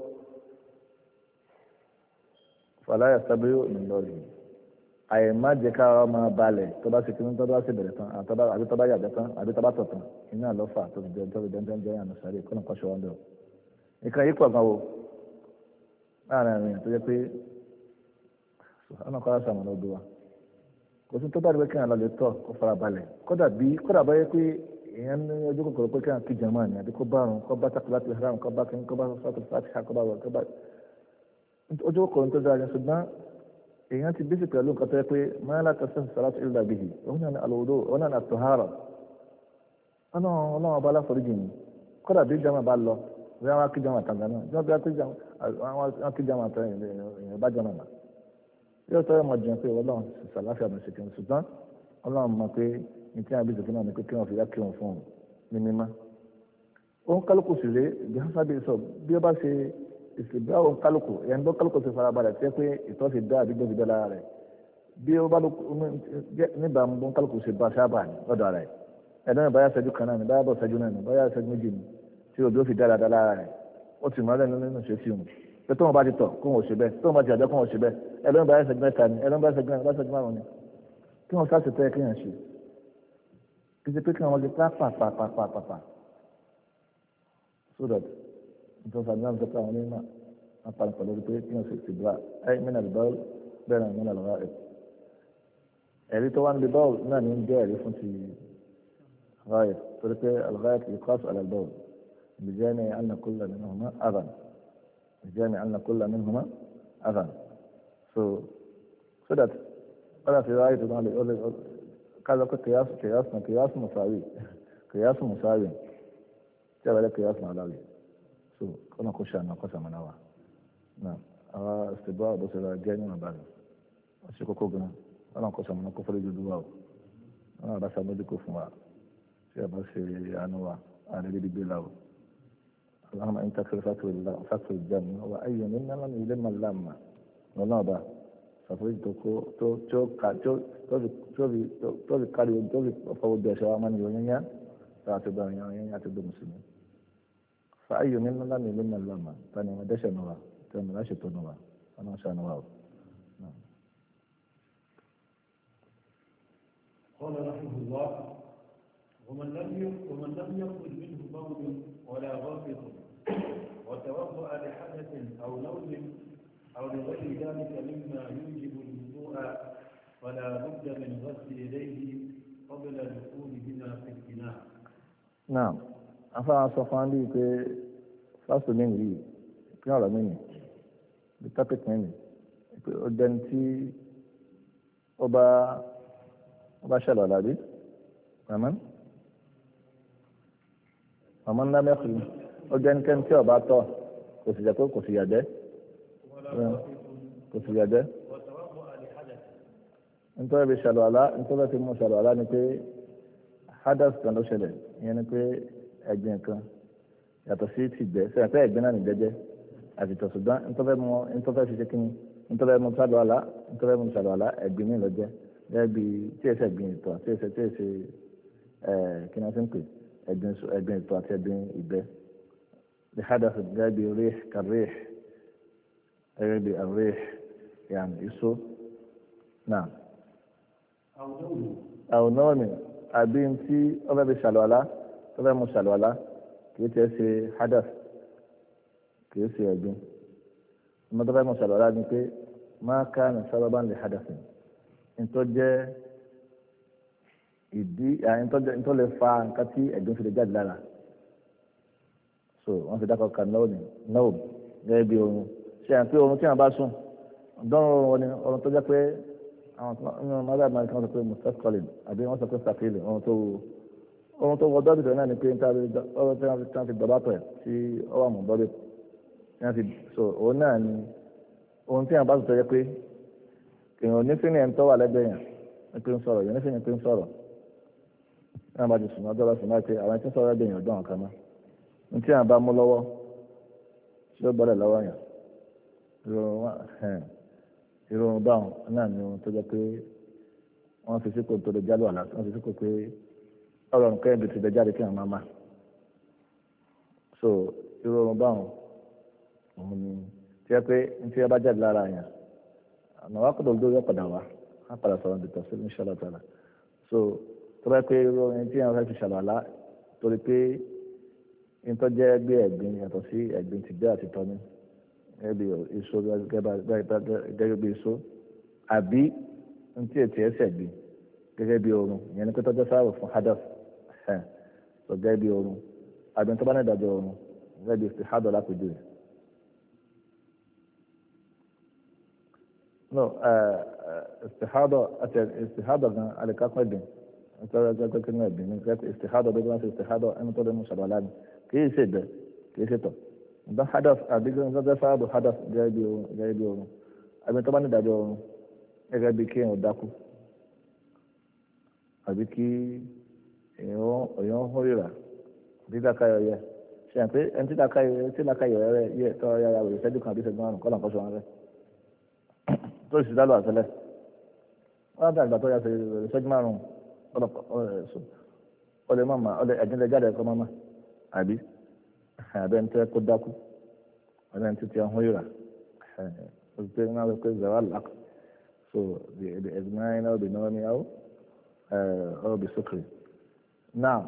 fàlàyé sábẹ́ ní lọ́ọ̀rì àyè má jẹ́ ká ọ máa balẹ̀ tó bá ṣe kí ní tó bá ṣe bẹ̀rẹ̀ tán àbí tó bá yàgbẹ́ tán àbí tó bá tọ̀ tán iná lọ́fà tó fi jẹun tó fi jẹun jẹun jẹun àná sáré kọ́lọ̀ nǹkan ṣọ̀rọ̀ ńbẹ́ o. nǹkan yìí pọ̀ gan o láàrin àwọn èèyàn tó jẹ́ pé ọ̀nà kọ́ra sàmùnà odò wa kò sí tó bá rí pé kí n lọ lè tọ̀ kó fara balẹ̀ kódà bí kódà bá yẹ pé èèyàn ní ojú kòkòrò pé kí n kí jàmáà ní àbí kó bá àrùn kó bá takùlá ti haram kó bá kí n kó bá sọ́tò láti ṣá kó bá wọ̀ kó bá ojú kòkòrò tó dára ṣùgbọ́n èèyàn ti bísí pẹ̀lú nǹkan tó yẹ pé máa láti ṣe sàlátù illa bihi òun náà ní alwudu òun náà ní at-tahara ọlọ́run ọba aláforíjì ni kódà bí jàmáà bá lọ bí wọ́n á kí jàmáà tàǹgà náà bí wọ́n kí jàmáà tàǹgà èèyàn bá jàmáà náà yóò tọ́ ọmọ jẹun pé ọlọ́run sàláfíà mi ṣe kí n ṣùgbọ́n ọlọ́run mọ̀ pé ní tí a bí ìṣòfin náà ni pé kí wọ́n fi yá kí wọ́n fún un ní mímá. òun kálukú sì rèé ìgbà sábẹ́ sọ bí ó bá ṣe ìṣègbè àwọn kálukú ẹ̀yìn tó kálukú ti fara balẹ̀ tẹ́ pé ìtọ́ fi dá àdúgbò fi dá lára rẹ̀ bí ó bá níbà ń bọ́ kálukú ṣe bá sábà lọ́dọ̀ ara rẹ̀ ẹ̀dọ́ ní báyà ṣẹ́jú kan náà ní báyà bọ̀ ṣẹ́jú náà ní báyà ṣẹ́jú méjì ní tí òbí ó fi dára dá lára rẹ̀ ó ti mọ́ lẹ́nu nínú ṣe sí òun pé tóun bá ti tọ̀ kóun ò ṣe bẹ́ẹ̀ tóun bá ti àjọ kóun ò ṣe bẹ́ẹ̀ ẹlọ́run bá ṣẹ́jú mẹ́ta ni ẹlọ́run bá ṣẹ́jú mẹ́ta ṣẹ́jú márùn-ún ni kí wọ́n sáà ṣe tẹ́ kéèyàn ṣe kí ṣe pé kí wọ́n lè pa pàpàpàpàpà so that nítorí sàmì náà ń sọ́kà àwọn onímọ̀ apàní pẹ̀lú pé kí wọ́n ṣe ti bá ẹ mẹ́nà lè báwọ̀ bẹ́ẹ̀ náà mẹ́nà lọ́wọ́ ẹ̀ ẹ̀rí tó wá níbi báwọ̀ náà ní ń jẹ́ ẹ̀rí fún ti ráyẹ̀ torí pé àlùráyẹ̀ kì í kọ́ àṣọ àlẹ́ báwọ̀ بجانب أن كل منهما أذى بجانب أن كل منهما أذى so so that ولا في رأي تقول يقول كذا قياس قياس قياس مساوي قياس مساوي جاب لك قياس على so كنا كوشان قسم نوا نعم آه استباء بس لا جاني ما بعد أشوفه كوجنا أنا قسم أنا كفر جدواه أنا بس أمد كفوا شيء بس أنوا أنا اللي بيلاو اللهم إن تكفر فكر الله فكر الجنة وأي منا لم يلم اللمة ونابا ففريد تو تو تو تو تو تو تو تو كاري تو فوق جشوا من يونيا تعتبر يونيا تعتبر مسلمين فأي منا لم يلم اللمة ثاني ما دش نوا ثاني ما شت نوا أنا شان نوا قال رحمه الله ومن لم ومن لم يخرج منه بول ولا غائط وتوضأ لحدث أو نوم أو لغير ذلك مما يوجب الوضوء فلا بد من غسل يديه قبل دخولهما في الإناء. نعم. أفا صفان لي كي فاصل من لي كي على مني بتابت مني قدامتي أبا أبا شلو على دي تمام ọmọ ńlá mẹ́kùnrin ó jẹ́ nìkan tí ọba tọ̀ kò sì jẹ́ pé kò sì yàjẹ́ kò sì yàjẹ́ nítorí bí ṣàlùwàlá nítorí bí mo ṣàlùwàlá ni pé hadas kan ló ṣẹlẹ̀ ìyẹn ni pé ẹ̀gbìn kan yàtọ̀ sí ti gbẹ sẹ́yìn pé ẹ̀gbìn náà ní jẹ́jẹ́ àti tọ̀sùgbọ́n nítorí mo nítorí fi ṣe kí ni nítorí mo ṣàlùwàlá nítorí mo ṣàlùwàlá ẹ̀gbìn mi lọ jẹ́ gẹ́gẹ́ bí tí èsì ẹ̀gbìn ìtọ̀ tí èsì tí èsì ẹ̀ kí ni wọ́n ti ń pè ẹ̀gbin ẹ̀gbin ìtọ̀ àti ẹ̀gbin ìgbẹ́ lè hádà sí gẹ́gẹ́ bí ríh kàríh gẹ́gẹ́ bí àríh yàn ìṣó náà. àwọn náà ni àbí tí ọbẹ̀ bí ṣàlùwàlá ọbẹ̀ mú ṣàlùwàlá kì í tẹ́ ṣe hádà kì í ṣe ẹ̀gbin ọmọ tó fẹ́ mú ṣàlùwàlá ni pé máa ká ní sábàbá lè hádà sí nítorí jẹ́ ìdí àyìntọ́ lè fa nǹkan tí ẹ̀gbìn fi lè jáde lára so wọ́n fi dákọ̀ kan náà ní náà gẹ́gẹ́ bí oorun ṣe àǹtí oorun tí wọ́n bá sùn dánwò wọn ni oorun tó jẹ́ pé àwọn mọ́tò àgbà kan sọ pé mustapha collin àbí wọ́n sọ pé sàkílì oorun tó oorun tó wọ dọ́bìtì náà ni pé ọ̀rọ̀ tí wọ́n fi dọ̀bátọ̀ ẹ̀ tí ó wà mọ̀ dọ́bìtì tí wọ́n fi so òun náà ni ohun tí wọ́n bá sọ tó jẹ́ pé èèyàn onífínì ẹ̀ ń tọ́wà lẹ́gbẹ̀ẹ́ yẹn ní pé ń sọ̀rọ̀ èèyàn onífínì pé ń sọ̀rọ̀ náà bá ti sùn lọ́jọ́ lọ sùn láti pé àwọn tí ń sọ̀rọ̀ ẹgbẹ̀yìn ọ̀dọ́ nǹkan náà ní tí àwọn bá mú lọ́wọ́ tí ó gbọ́dọ̀ lọ́wọ́ yàn ìrorun báwọn náà ni ohun tó jẹ́ pé wọ́n fi sípò tó lè jálù àlá wọ́n fi sípò pé ọ̀rọ̀ nǹkan ẹ̀dùn ti lè jáde kí àwọn máa má so ìrorun báwọn òun ni tí wọ́n pé ní tí wọ́n bá jáde lára yàn àwọn akọ̀dọ̀ lórí ọ̀padà wá á padà sọ̀rọ̀ dìtọ̀ sí ní ṣọlá tààlà so tó bá pé ìròyìn tí àwọn fẹ́ fi ṣàlàlá torí pé ìtọ́jẹ́ ẹgbẹ́ ẹ̀gbin yàtọ̀ sí ẹ̀gbin tìgbẹ́ àti tọ́ni gẹ́gẹ́ bí èso gẹ́gẹ́ bí èso àbí ntí ètò ẹsẹ̀ gbé gẹ́gẹ́ bí oorun ìyẹn ní pé tọ́jú sáàrò fún hadaf ẹ̀ tó gẹ́gẹ́ bí oorun àbí tó bá ní ìdájọ́ oorun gẹ́gẹ́ bí istihadọ̀ lápèjú rẹ̀. no istihadọ̀ àti istihadọ̀ gan alikakan ẹ̀dín nítorí ẹgbẹ́ pé kí ní ẹ̀dín ní pé istihadọ̀ bí wọ́n ti istihadọ̀ ẹni tó lè mú ṣàlọ́ aláàbí kì í ṣe bẹ́ẹ̀ kì í ṣe tọ̀ ǹdọ́ hadaf àbí tọ́jú sáàrò hadaf gẹ́gẹ́ bí oorun àbí tó bá ní ìdájọ́ oorun gẹ́gẹ́ bí kí èèyàn dákú àbí kí èèyàn ń hórìrà dídákáyọ̀ yẹ ṣe àpé ẹni tí dákáyọ̀ rẹ yẹ tọ́ yára wò ìṣẹ́jú kan àbí ìṣẹ́jú márùn kọ́ làǹkọ́ṣọ́ wọn rẹ tó sì dálọ́ àtẹlẹ wọ́n dá ìgbà tó yà sí ìṣẹ́jú márùn ọ lè má ma ọ lè ẹ̀jẹ̀ lè jáde ẹ̀kọ́ má ma àbí àbẹ́ ní tẹ́ kó dákú ọ̀nà ní títí hórìrà ó ti pé ń wá pé zara làk so بإجماع أو بنوم أو أو بسكر نعم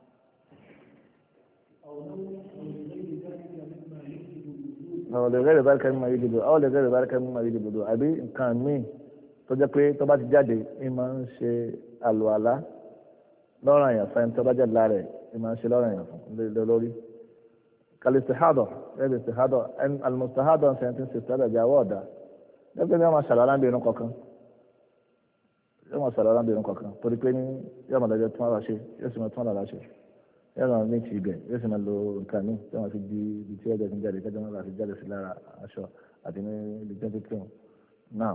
أو لغير ذلك مما يجب أو لغير ذلك مما يجب àbí nǹkan míì tó jẹ́ pé tó bá ti jáde ẹ máa ń ṣe àlùwàlá lọ́rọ̀ àyàn fún ẹni tó bá jáde lára ẹ̀ ẹ máa ń ṣe lọ́rọ̀ àyàn fún lórí kàlìsìhádọ̀ ẹ̀rọ ìsìhádọ̀ àlùmùsìhádọ̀ ṣe ń ti ṣe sẹ́lẹ̀ jáwọ́ ọ̀dà lẹ́gbẹ̀ẹ́ ní wọ́n máa ṣàlọ́ aláǹbẹ̀rún kọ̀ọ̀kan yóò máa ṣàlọ́ aláǹbẹ̀rún kọ̀ọ̀kan torí pé ní yóò máa lọ́jọ́ tún ara ṣe yóò sì máa tún ara ṣe yóò máa ní ti ibẹ̀ yóò sì máa lo nǹkan míì yóò máa fi di ibi tí ọjọ́ ti ń jáde kẹ́jọ́ máa fi jáde sí lára aṣọ àti ní ibi tí wọ́n ti kírun náà.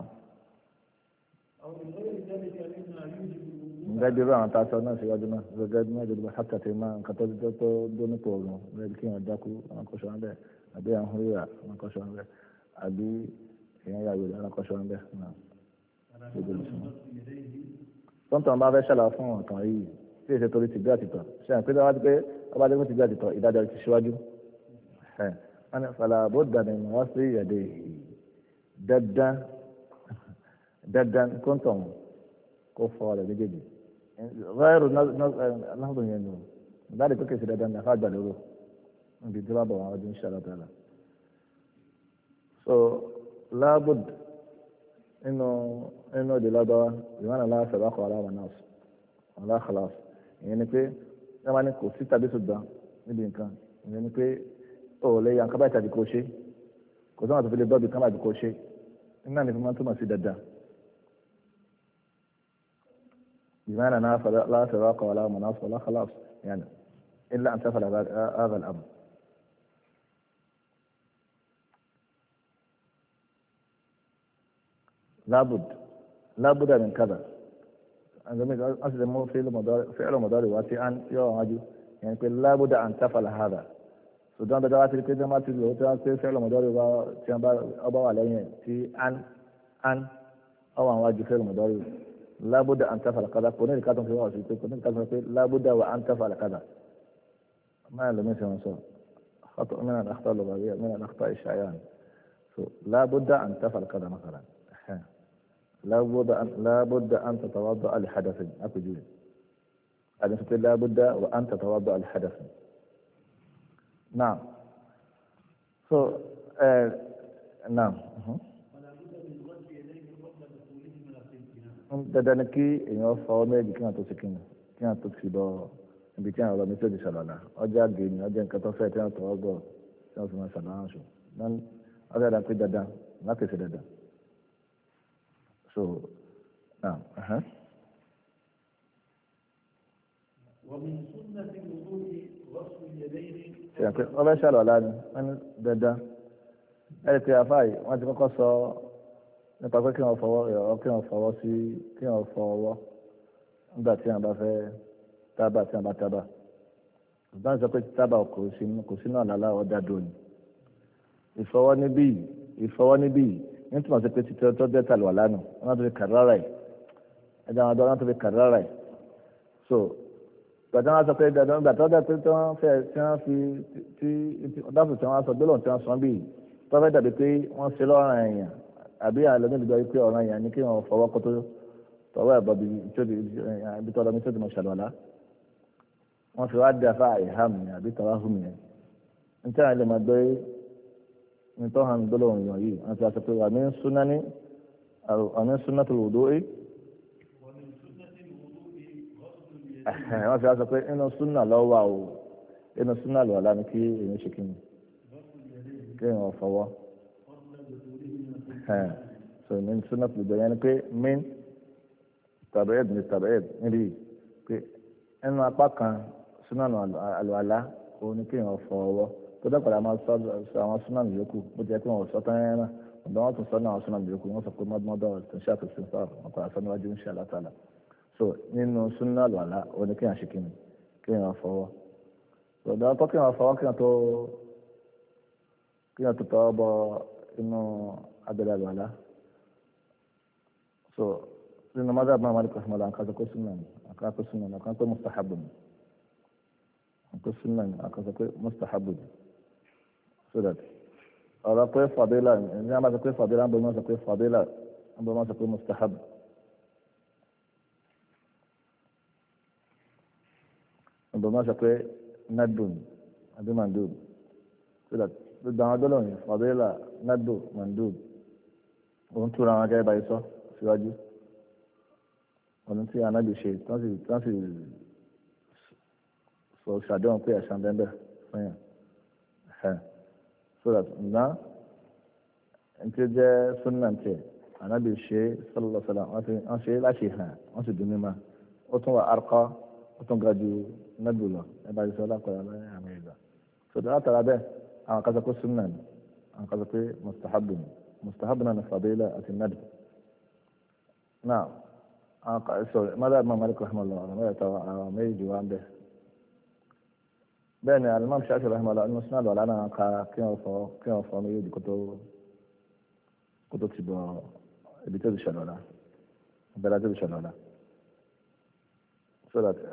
nga bí àwọn taṣọ náà síwájú náà gẹ́gẹ́ bí wọ́n jẹ́ hàtà tí máa nǹkan tó tó tó dó nípò ọ̀run gẹ́gẹ́ kí wọ́n dákú àwọn kọ́ṣọ́ wọn bẹ́ẹ̀ àbí àwọn rírà àwọn kọ́ṣọ́ wọn bẹ́ẹ̀ àbí èèyàn yà wòlé alákọ̀ọ́sọ ń bẹ́ náà gbogbo ìṣúná. tọ́ntàn bá fẹ́ ṣàlàyé fún ọ̀tàn yìí tí èsè torí tìgbé àtìtọ̀ ṣe àpé tí wọ́n ti pé ọba dé fún tìgbé àtìtọ̀ ìdájọ́ ti ṣíwájú. wọ́n ní falàbó dàní wọ́n sí ìyàdé dandan dandan kóńtàn kó fọ́ rẹ̀ méjèèjì. rẹ́rù náà yẹn nù dáàdì pé kèsì dandan ní àfáàgbà lóró níbi tí wọ́n bọ̀ wọn ọdún insha Allah ta'ala. so lábùd inú inú òde lọ́dọ́ ìwọ́n náà sọ̀rọ̀ ọkọ̀ ọ̀la wọn náà ọ̀la khalas ìyẹn ni pé ẹ máa ní kò sí tàbí ṣùgbọ́n níbi nǹkan ìyẹn ni pé ó lè yan kábàáyé tàbí kò ṣe kò sọ́nà tó fi lè bọ́ọ̀bì kan tàbí kò ṣe iná ní fi máa ń túmọ̀ sí dandan ìwọ́n náà sọ̀rọ̀ ọkọ̀ ọ̀la wọn náà ọ̀la khalas يعني إلا أن تفعل هذا الأمر لابد لابد من كذا عندما أسلم فعل مضارع فعل مضارع واسعا يواجه يعني يقول لابد أن تفعل هذا سودان بدأت الكلمة ما تقول تقول فعل مضارع وتشابه أبو عليه في أن أن أو أن واجه فعل مضارع لابد أن تفعل كذا كوني كاتم في واسع كوني كاتم في لابد وأن تفعل كذا ما لم يسمى صار خطأ من الأخطاء اللغوية من الأخطاء الشائعة لابد أن تفعل كذا مثلا لابد أن لابد أن تتوضأ لحدث أكو جوي هذا تقول لابد وأن تتوضأ لحدث نعم so uh, نعم dandan ni kí èèyàn fọ ọ méjì kí wọn tó ṣe kíni kí wọn tó ti lọ ibi tí àwọn ọlọmọ méjèèjì ṣàlàlà ọjà gèèyàn ọjà nǹkan tó fẹ́ tí wọn tọwọ́ bọ̀ tí wọn fi máa ṣàlàyé ṣù ọjà dàn pé dandan láti ṣe dandan. So, نعم أها. ومن سنة الوضوء غسل اليدين. يعني الله شاء الله لاني أنا ددا. أنا كيافاي ما تبغى قصة nípa pé kí wọ́n fọwọ́ kí wọ́n fọwọ́ sí kí wọ́n fọwọ́ nígbà tí wọ́n bá fẹ́ tábà tí wọ́n bá tábà ìbára sọ pé tábà kò sínú àlàlá ọ̀dà dòní ìfọwọ́ níbí ìfọwọ́ níbí ní tí wọ́n sọ pé títí ọjọ́ bẹ́ẹ̀ tà lù wà lánàá wọ́n tó fi kàrárà ẹ̀ ẹ̀dá àwọn ọ̀dọ́ wọn tó fi kàrárà ẹ̀ so gbàtà wọn sọ pé dandan gbàtà ọ̀dà pé tí wọ́n fẹ́ tí wọ́n fi tí ọ̀dàfù tí wọ́n sọ gbólóhùn tí wọ́n sọ bíi tó fẹ́ dàbí pé wọ́n ṣe lọ́rùn ẹ̀yàn àbí àlọ́mí ìdúgbò yìí pé ọ̀ràn yẹn ni kí wọ́n fọwọ́ kótó tọwọ́ ẹ̀bọ bí tọ́lọ́ mi tó ti mọ̀ ṣàlọ́lá wọ́n fi wá dé afá ìhàm yẹn àbí tọ́wọ́ hùm yẹn níta àwọn ilé máa gbé ní tó hàn gbólóhùn yàn yìí wọ́n ti sọ pé wà ní súná ní àmì súná tó lòdó yìí wọ́n ti sọ pé inú súná lọ́wọ́ o inú súná lọ́wọ́ lánàá kí èèyàn ṣe kí ni kí èèyàn fọwọ́ so ní súná tó lòdó yẹn ni pé min tàbíyèd ní tàbíyèd níbi pé ẹnu apá kan súná àlùwàlá òun ni kí èèyàn fọwọ́ tó dẹ́pẹ̀lẹ́ máa sọ àwọn súná yòókù bó ti yẹ kí wọ́n sọ tán yẹn náà ọ̀dọ́ wọn tún sọ náà súná yòókù wọ́n sọ pé mọ́dọ́mọ́dọ́ tó ń ṣe àtúnṣe ń sọ̀rọ̀ wọn kọ́ àṣọ níwájú ń ṣe àlátàlà so nínú súná àlùwàlá òun ni kí èèyàn ṣe kí ni kí èèyàn fọwọ́ ọ̀dọ́ tó kí èèyàn fọwọ́ kí èèyàn tó kí èèyàn tó tọ́ bọ inú abẹ́rẹ́ àlùwàlá so nínú mọ́dà máa máa ní kọ́sìmọ́ la nǹkan tó kó súnà ní nǹkan tó súnà ní nǹkan tó mustahabu ní nǹkan tó súnà ní nǹkan tó kó mustahabu ní so that ọ̀rọ̀ pé fàdílà ní a máa sọ pé fàdílà ń bọ̀ máa sọ pé fàdílà ń bọ̀ máa sọ pé mustahabu ń bọ̀ máa sọ pé nadun àbí mandub so that gbogbo àwọn dọ́lọ̀ yìí fàdílà nadu mandub òun túra àwọn akẹ́kẹ́ báyìí sọ síwájú ọdún tí anábì ṣe tán sì tán sì sọ ṣàdéhùn pé ẹ̀sán bẹ́ẹ̀ fún yàn ẹ̀ so that ǹgbà ní tí ó jẹ́ sunnanti anábì ṣe sallallahu alaihi wasallam wọ́n ṣe láṣẹ hàn wọ́n sì dùn mímọ́ ó tún wà arqa ó tún ga ju nábì lọ ẹ bá yìí sọ lápẹ̀rẹ̀ lẹ́yìn àmì ìgbà so that látara bẹ́ẹ̀ àwọn kan sọ pé sunnan àwọn kan sọ pé mustahabun mustahabun náà ní fadila àti nadb náà. آه سوري ماذا الإمام مالك رحمه الله ماذا ميجي وعنده بين الإمام الشافعي رحمه الله المسند ولا أنا كيف كيف ميجي كتو كتو تبى بيتوي شلولا بلادي شلولا so that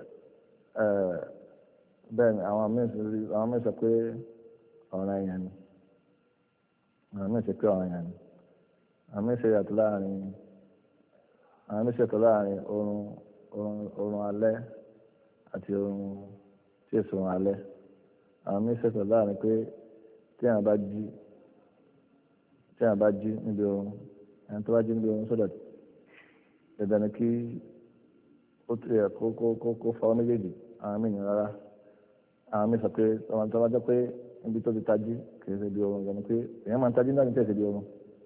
بين عوامل عوامل سكوي أنا يعني عوامل سكوي أنا يعني عوامل سيأتلا يعني àwọn oníṣètò láàrin oorun oorun alẹ́ àti oorun tí èso oorun alẹ́ àwọn oníṣètò láàrin pé tí àwọn bá jí tí àwọn bá jí níbi oorun ẹni tó bá jí níbi oorun sódà dandan ni kí ó ti ẹ̀ kó kó kó kó fa ọ méjèèjì àwọn mìíràn rárá àwọn mìíràn sọ pé ọmọ tó bá jẹ́ pé níbi tó ti tají kì í ṣe bí oorun gbọ́n pé èèyàn máa ń tají náà ní tẹ̀sí bí oorun.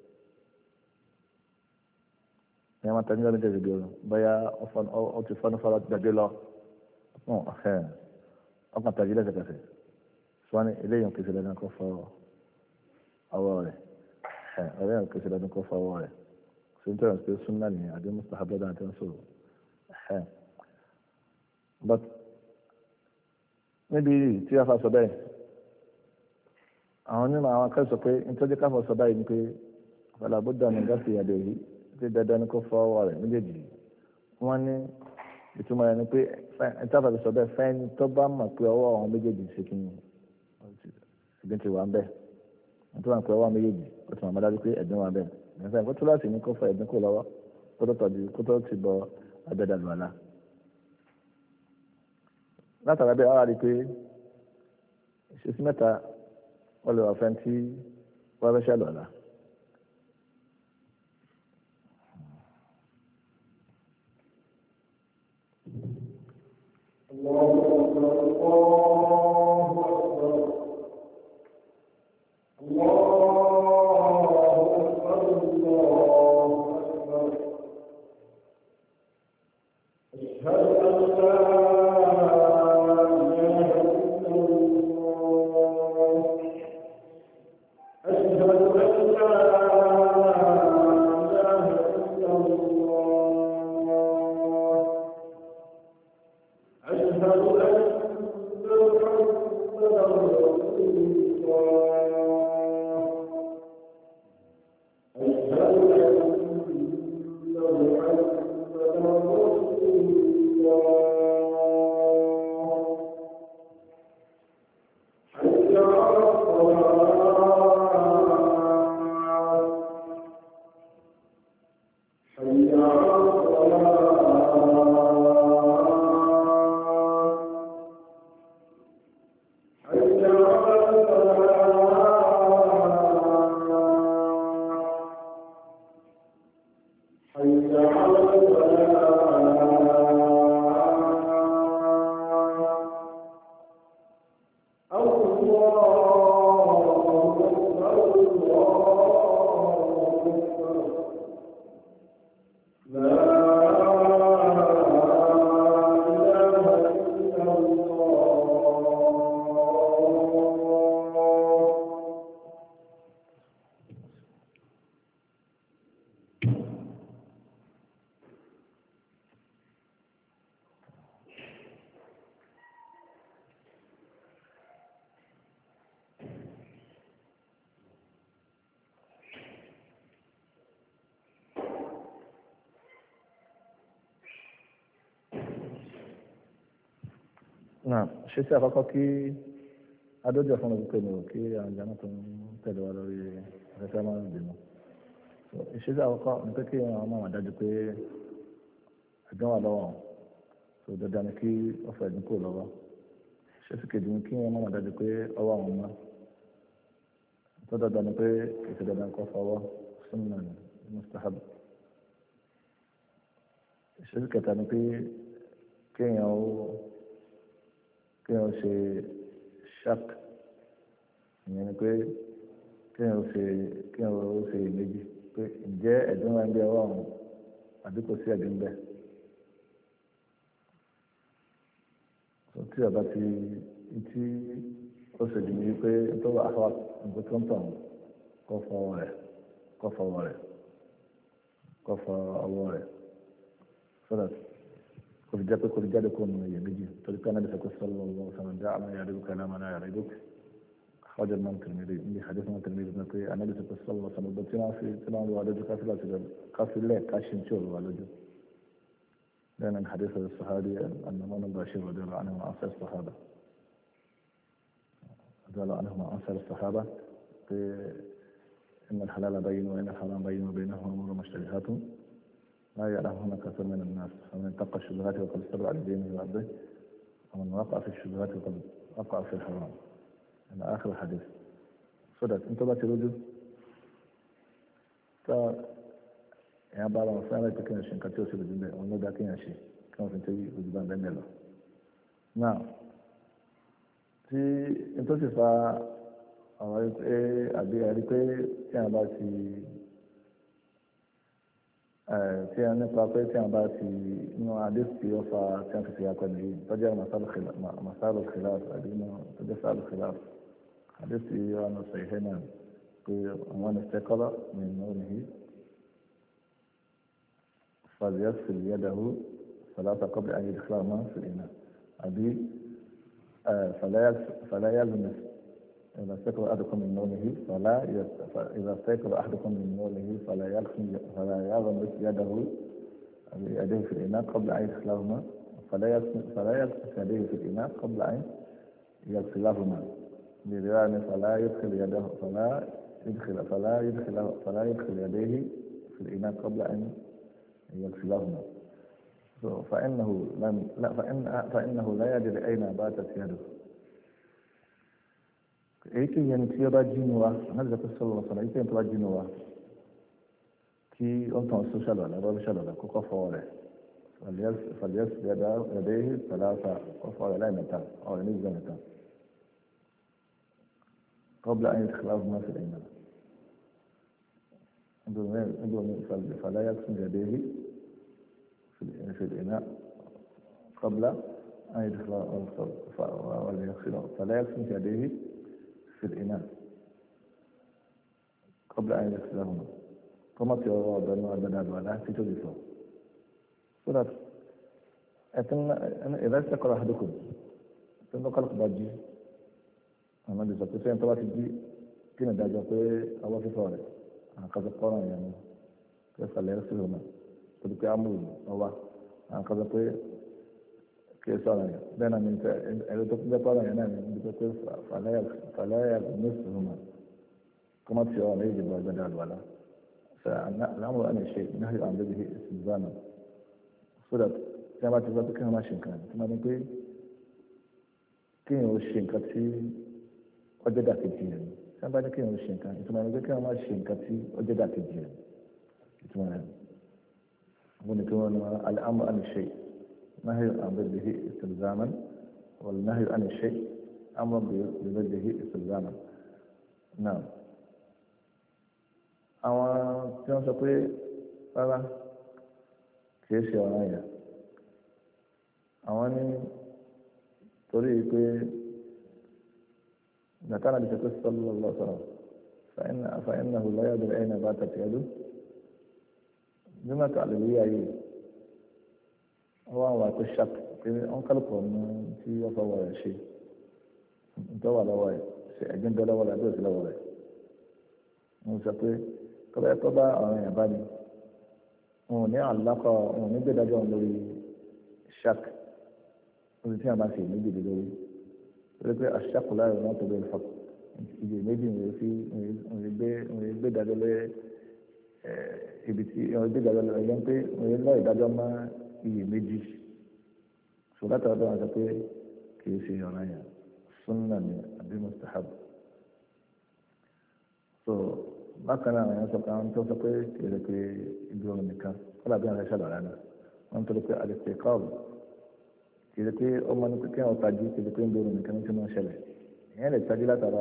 ní àwọn tẹ̀lé ní tẹ̀lé gbèrò bóyá ó ti fọ́nú fọ́lá gbàgbé lọ ọkàn tẹ̀lé lẹ́sẹ̀kẹsẹ̀ sọ́ni eléyìí kìí ṣe lẹ́nu kó fọ ọwọ́ rẹ̀ eléyìí kìí ṣe lẹ́nu kó fọ ọwọ́ rẹ̀ sèǹtẹ̀rẹ̀ pé súnmọ́ ni àdé mustahab lọ́dọ̀ àti sọ̀rọ̀ but níbi tí a fa sọ bẹ́ẹ̀ àwọn onímọ̀ àwọn akẹ́kọ̀ọ́ sọ pé nítorí káfọ́ sọ báyìí ni pé fàlàbúdà ní gáàsì ìyàdó yìí tí dandan ni kò fọ ọwọ́ rẹ̀ méjèèjì wọ́n ní ìtumọ̀ rẹ̀ ni pé ìtàfàbí sọ bẹ́ẹ̀ fẹ́ni tó bá mọ̀ pé ọwọ́ àwọn méjèèjì ṣe kí ni ẹ̀gbìn ti wà ń bẹ̀ wọ́n tó mọ̀ pé ọwọ́ méjèèjì ó ti mọ̀ dájú pé ẹ̀gbìn wà ń bẹ̀ ẹ̀fẹ́ ìkó tó láti ní kó fọ ẹ̀gbìn kó lọ́wọ́ kó tó tọ́jú kó tó ti bọ abẹ́dàlù àlá látara bẹ́ẹ̀ wá rí i pé ìṣesí mẹ́ta wọ́n lè wà fẹ́ tí wọ́n fẹ́ ṣàlọ́ àlá. náà ṣé tí àkọ́kọ́ kí adójọ́ fún ọdún pẹ̀lú kí àwọn ìjànà tó ń tẹ̀lé wa lórí afẹ́fẹ́ máa ń bínú. ìṣesí àkọ́kọ́ ní pé kí àwọn máa wà dájú pé ẹ̀gbọ́n wà lọ́wọ́ tó dandan ni kí ọ̀fẹ́ ẹ̀dín kò lọ́wọ́. ìṣesí kejì ni kí wọ́n máa wà dájú pé ọwọ́ àwọn ọmọ tó dandan ni pé kì í ṣe dandan kó fọwọ́ sunna ní mustahab. ìṣesí kẹta ni pé kéèyàn ó kéèyàn ṣe ṣak ìyẹn ni pé kéèyàn ṣe kéèyàn ó ṣe méjì pé ǹjẹ́ ẹ̀dùn wa ń bẹ ọwọ́ àwọn àbí kò sí ẹ̀dùn bẹ́ẹ̀. tí ọba ti tí ó ṣe jù ní pé tó wà áfà nǹkan tó ń tàn kó fọ ọwọ́ rẹ̀ kó fọ ọwọ́ rẹ̀ kó fọ ọwọ́ rẹ̀ sọ́dọ̀ kò fi jẹ́ pé kò fi jáde kó nù ẹ̀yẹ méjì torí pé anábìsẹ̀ kò sọ́lọ́ lọ́wọ́ sọ́nà dá àmọ́ yàrá ìlú kan náà yàrá ìlú ọjọ́ náà tẹ̀lé ní hadith náà tẹ̀lé ní pé anábìsẹ̀ kò sọ́lọ́ sọ́nà bó tí wọ́n fi tí wọ́n wà lójú kásílẹ̀ káṣí tí ò wà lójú. لأن حديث الصحابي أن من البشير رضي الله عنه أنصار الصحابة رضي الله عنهم أنصار الصحابة إن الحلال بين وإن الحرام بين وبينهما أمور مشتبهات لا يعلمهن كثير من الناس فمن اتقى الشبهات وقد استبرأ لدينه وعرضه ومن وقع في الشبهات وقد وقع في الحرام إلى آخر الحديث. صدق أنت بقى ترجو ìyá bá wọn fún aláìpẹ́ kí wọ́n ṣe nǹkan tí ó ṣe lòdì bẹ́ẹ̀ wọn ló dá kí wọ́n ṣe kí wọ́n fi tẹ́lẹ̀ ojúbà bẹ́ẹ̀ lọ. náà tí nítorí fa àwọn pé àbí àrí pé tí àwọn bá ti tí àwọn nípa pé tí àwọn bá ti inú adéṣù tí ó fa tí wọ́n fi ṣe akọni yìí tọ́jú àwọn masáàlù khilaf àbí inú tọ́jú sáàlù khilaf adéṣù tí wọ́n sọ ìhẹ́ náà pé àwọn ìṣẹ́kọ́lọ́ mi náà nìyí. فليغسل يده ثلاثة قبل أن يدخلهما في الإناء أبي آه فلا فلا يلمس إذا استيقظ أحدكم من نومه فلا إذا استيقظ أحدكم من نومه فلا يغسل فلا يغمس يده بيديه في الإناء قبل أن يدخلهما فلا يغسل فلا يغسل يديه في الإناء قبل أن يغسلهما برواية فلا يدخل يده فلا يدخل فلا يدخل فلا يدخل يديه في الإناء قبل أن يغسلهما فإنه لم لا فإن فإنه لا يدري أين باتت يده. èyíkì yẹn tí ó bá jínu wa anábìsẹ̀ tó sọ̀rọ̀ sọ̀rọ̀ èyíkì yẹn tó bá jínu wa kí ó ń tàn sí ṣàlọ́lá bá bí ṣàlọ́lá kókó fọwọ́ rẹ̀ fàlẹ́sì ẹ̀dẹ́ tàlàfà kó fọwọ́ rẹ̀ láì mẹ́ta ọ̀rẹ́ ní ìgbà mẹ́ta قبل أن يدخلهما في الإناء. فلا يغسل يديه في الإناء قبل أن يدخل فلا يغسل يديه في الإناء قبل أن يغسلهما كما ترى بنو البنات ولا تجلسوا صلاة إذا استقر أحدكم تنقل قبضي أنا بس كسين طلعت جي كنا داجوا في أول في فارق هكذا قرآن يعني كيف لا يغسلهما تبقى أمر الله هكذا في كيف يعني بينما من إذا تبقى قرآن يعني بتقول فلا فلا يغسلهما كما تشاء لا يجب البدل ولا فالأمر أن الشيء نهي عن ذبه استلزاما صدق كما تقول كما ماشي كان كما نقول كين وشين كتي وجد كتير sábà ní kéèyàn ṣe nǹkan ìtumọ̀ ẹni pé kéèyàn máa ṣe nǹkan tí ó jẹ́ dàkejì rẹ̀ ìtumọ̀ ẹni wọ́n ní kí wọ́n ní al-amru an ash-shay' nahyu an ضده استلزاما والنهي عن الشيء أمر بوجهه استلزاما نعم àwọn tí wọ́n sọ pé rárá kìí ṣe ọ̀ràn yẹn àwọn ní torí pé nàkàrà bí sẹ́kọ̀ sọ́lọ́ lọ sọ̀rọ̀ fàyínà hù láyà bẹ̀rẹ̀ ẹ̀yìn àbá tàbí ẹ̀dú nígbà tó àlè yíyá yìí wọ́n wà pé ṣak pé wọ́n kálukọ̀ ní tí wọ́n fọwọ́ rẹ̀ ṣe nítorí wà lọ́wọ́ rẹ̀ ṣe ẹ̀gbìn bẹ́ lọ́wọ́ rẹ̀ àbí òsì lọ́wọ́ rẹ̀ wọ́n sọ pé tọ́ba ẹ̀kọ́ bá ọ̀ràn yẹn bá ní wọn ò ní àlákọ̀ wọn ò ní gbẹdájọ́ lórí ṣak lórí tí a bá ṣe méjì lé lórí lórí pé aṣáku láàrin náà tó bẹ̀rẹ̀ fọ́k ìdè méjì ń fi ń gbé ń gbé dájọ́ lé ibi tí ń gbé dájọ́ lé ẹ̀yẹ́ pé ń lọ ìdájọ́ má iyè méjì ṣùgbọ́n látara tó wọn sọ pé kì í ṣe ọ̀ràn yẹn sunna ni àbí mustahab so bákan náà àwọn sọ pé àwọn tó sọ pé kéré pé ibi orin nìkan kọ́lá bí wọn ṣe ṣàlọ́ rẹ̀ wọ́n tó lè pé àdìsí kọ́ọ̀bù kéré pé ọmọ ní pé wọn tají kéré pé ibi orin nìkan ní tí wọ́n ṣẹlẹ̀ ìyẹn lè tají látara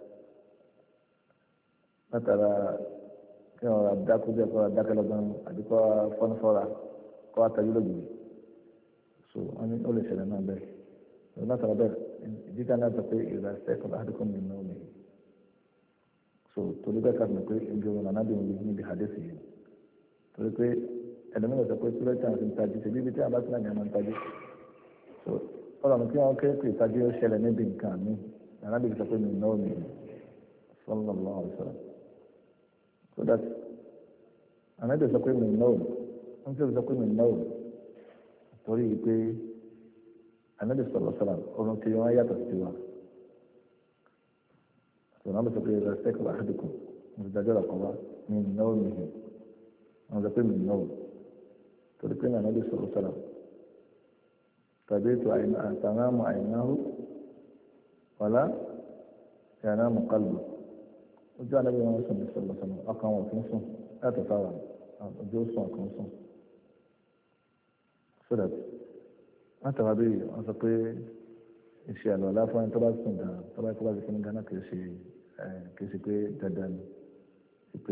látara kí wọn rà dákú bí ẹ̀kọ́ dákẹ́ lọ́gbọ́n àbí kọ́ fọ́nfọ́ra kọ́ àtají lójijì so wọ́n ní ó lè ṣẹlẹ̀ náà bẹ́ẹ̀ so látara bẹ́ẹ̀ ìdíkà náà sọ pé ìrà sẹ́kọ̀ọ́ àdìkọ́ mi náà mi so torí bẹ́ẹ̀ ká mọ̀ pé ibi orin nàná bí wọn níbi àdéhùn yìí torí pé ẹlòmíràn sọ pé tílẹ̀ tí a ti ń tají ṣe bíbi tí a bá ti náà ní a máa ń tají so ọ̀rọ̀ mi kí wọ́n kéré pé ìtají ó ṣẹlẹ̀ níbi nǹkan mi nàná bí sọ pé mi náà mi sallallahu alaihi wasallam so that ànábì sọ pé mi náà wọ́n ti sọ pé mi náà torí pé ànábì sallallahu alaihi wasallam ọ̀run tí wọ́n yàtọ̀ sí wa so náà sọ pé ìrẹ̀ sẹ́kọ̀ọ́ àdìkù mo ti dájọ́ ọ̀kọ́ mi náà mi hì wọ́n sọ pé mi náà torí pé ànábì sallallahu alaihi wasallam tàbí ètò àtànámù àìnáhù wàlá ìyànámù kálù ojú ànábì wọn sùn ní sallallahu alaihi wasallam ọkàn wọn kì í sùn yàtọ̀ sáwà ojú sùn ọkàn sùn so that wọ́n tàbí bí wọ́n sọ pé ìṣe àlọ́ aláfọ́ ẹni tó bá sùn gan tó bá kó bá ti fi ní gánà kì í ṣe kì í ṣe pé dandan ni sí pé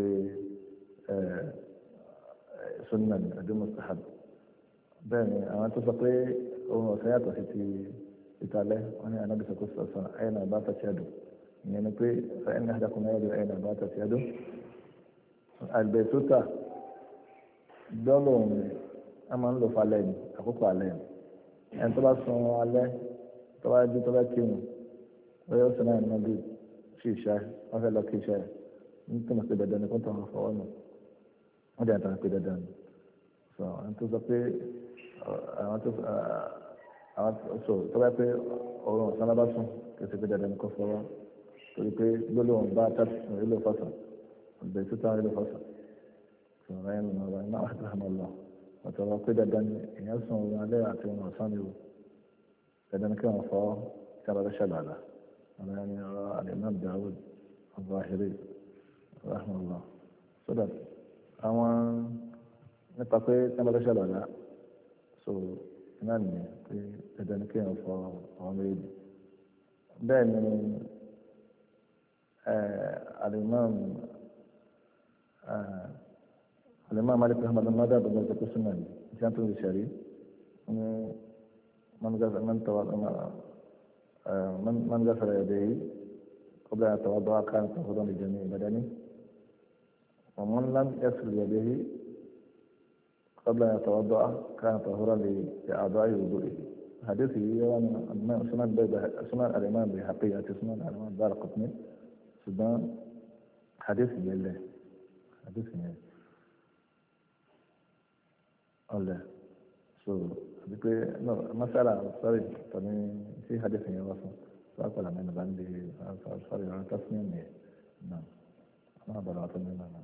sunna ni àbí mustahab bẹ́ẹ̀ ni àwọn tó sọ pé ohun ọ̀sán yàtọ̀ sí ti ìtàlẹ́ wọn ní anábìsọ kó sọ̀sọ̀ ẹ̀yìn náà bá tàṣí ẹ̀dùn ìyẹn ni pé ẹ̀yìn náà dàkún náà yẹ̀dùn ẹ̀yìn náà bá tàṣí ẹ̀dùn àgbẹ̀ tó tà gbọ́lọ̀ òun a máa ń lò falẹ̀ ní àkókò alẹ́ ní ẹni tó bá sun alẹ́ tó bá jí tó bá kírun lọ́yọ́ sọ náà níbi sí iṣẹ́ wọ́n fẹ́ lọ kí iṣẹ́ ní tó máa pè dandan ní kó tó máa fọwọ́ nù wọ́n dẹ̀ àtàwọn pè dandan ní sọ àwọn tó sọ pé àwọn tó àwọn sọ tó bá pé ọ̀rọ̀ ọ̀sán lábá sùn kì í ṣe pé dandan ní kó fọwọ́ torí pé gbólóhùn bá tàbí ìlú fọ́sàn ọ̀gbẹ́ tó tán ìlú fọ́sàn sọ ráyẹ̀ nínú ọ̀rọ̀ iná àtàwọn lọ ọ̀tọ̀rọ̀ pé dandan ní èèyàn sùn ọ̀rọ̀ alẹ́ àti ọ̀rọ̀ ọ̀sán ni o dandan ní kí wọ́n fọ́ tí a bá fẹ́ ṣàlàlà ọ̀rọ̀ yẹn ni ọ̀rọ̀ àlẹ́mọ́ Dawud al-Zahiri rahimahullah so that àwọn nípa pé tí a bá fẹ́ ṣàlàlà so iná nìyẹn pé dandan ní kí wọ́n fọ́ àwọn méjì bẹ́ẹ̀ ni الإمام الإمام مالك رحمه الله ماذا بدل ذكر سنن كان تقول الشريف من غسل من من من غسل يديه قبل أن يتوضأ كان طهورا لجميع بدنه ومن لم يغسل يديه قبل أن يتوضأ كان طهورا لأعضاء وضوئه حديثه سنن سنن الإمام بحقيقة سنن الإمام الدارقطني ṣùgbọ́n hadith yẹn lẹ̀ hadith yẹn ọ̀lẹ̀ so àbí pé no masala sorry tọ́ni tí hadith yẹn wá fún sọ́wọ́ pẹ̀lú àmì nàbà ń di sorry ọ̀rọ̀ tásínì yẹn náà náà bọ̀dọ̀ àtọ́ mi náà náà.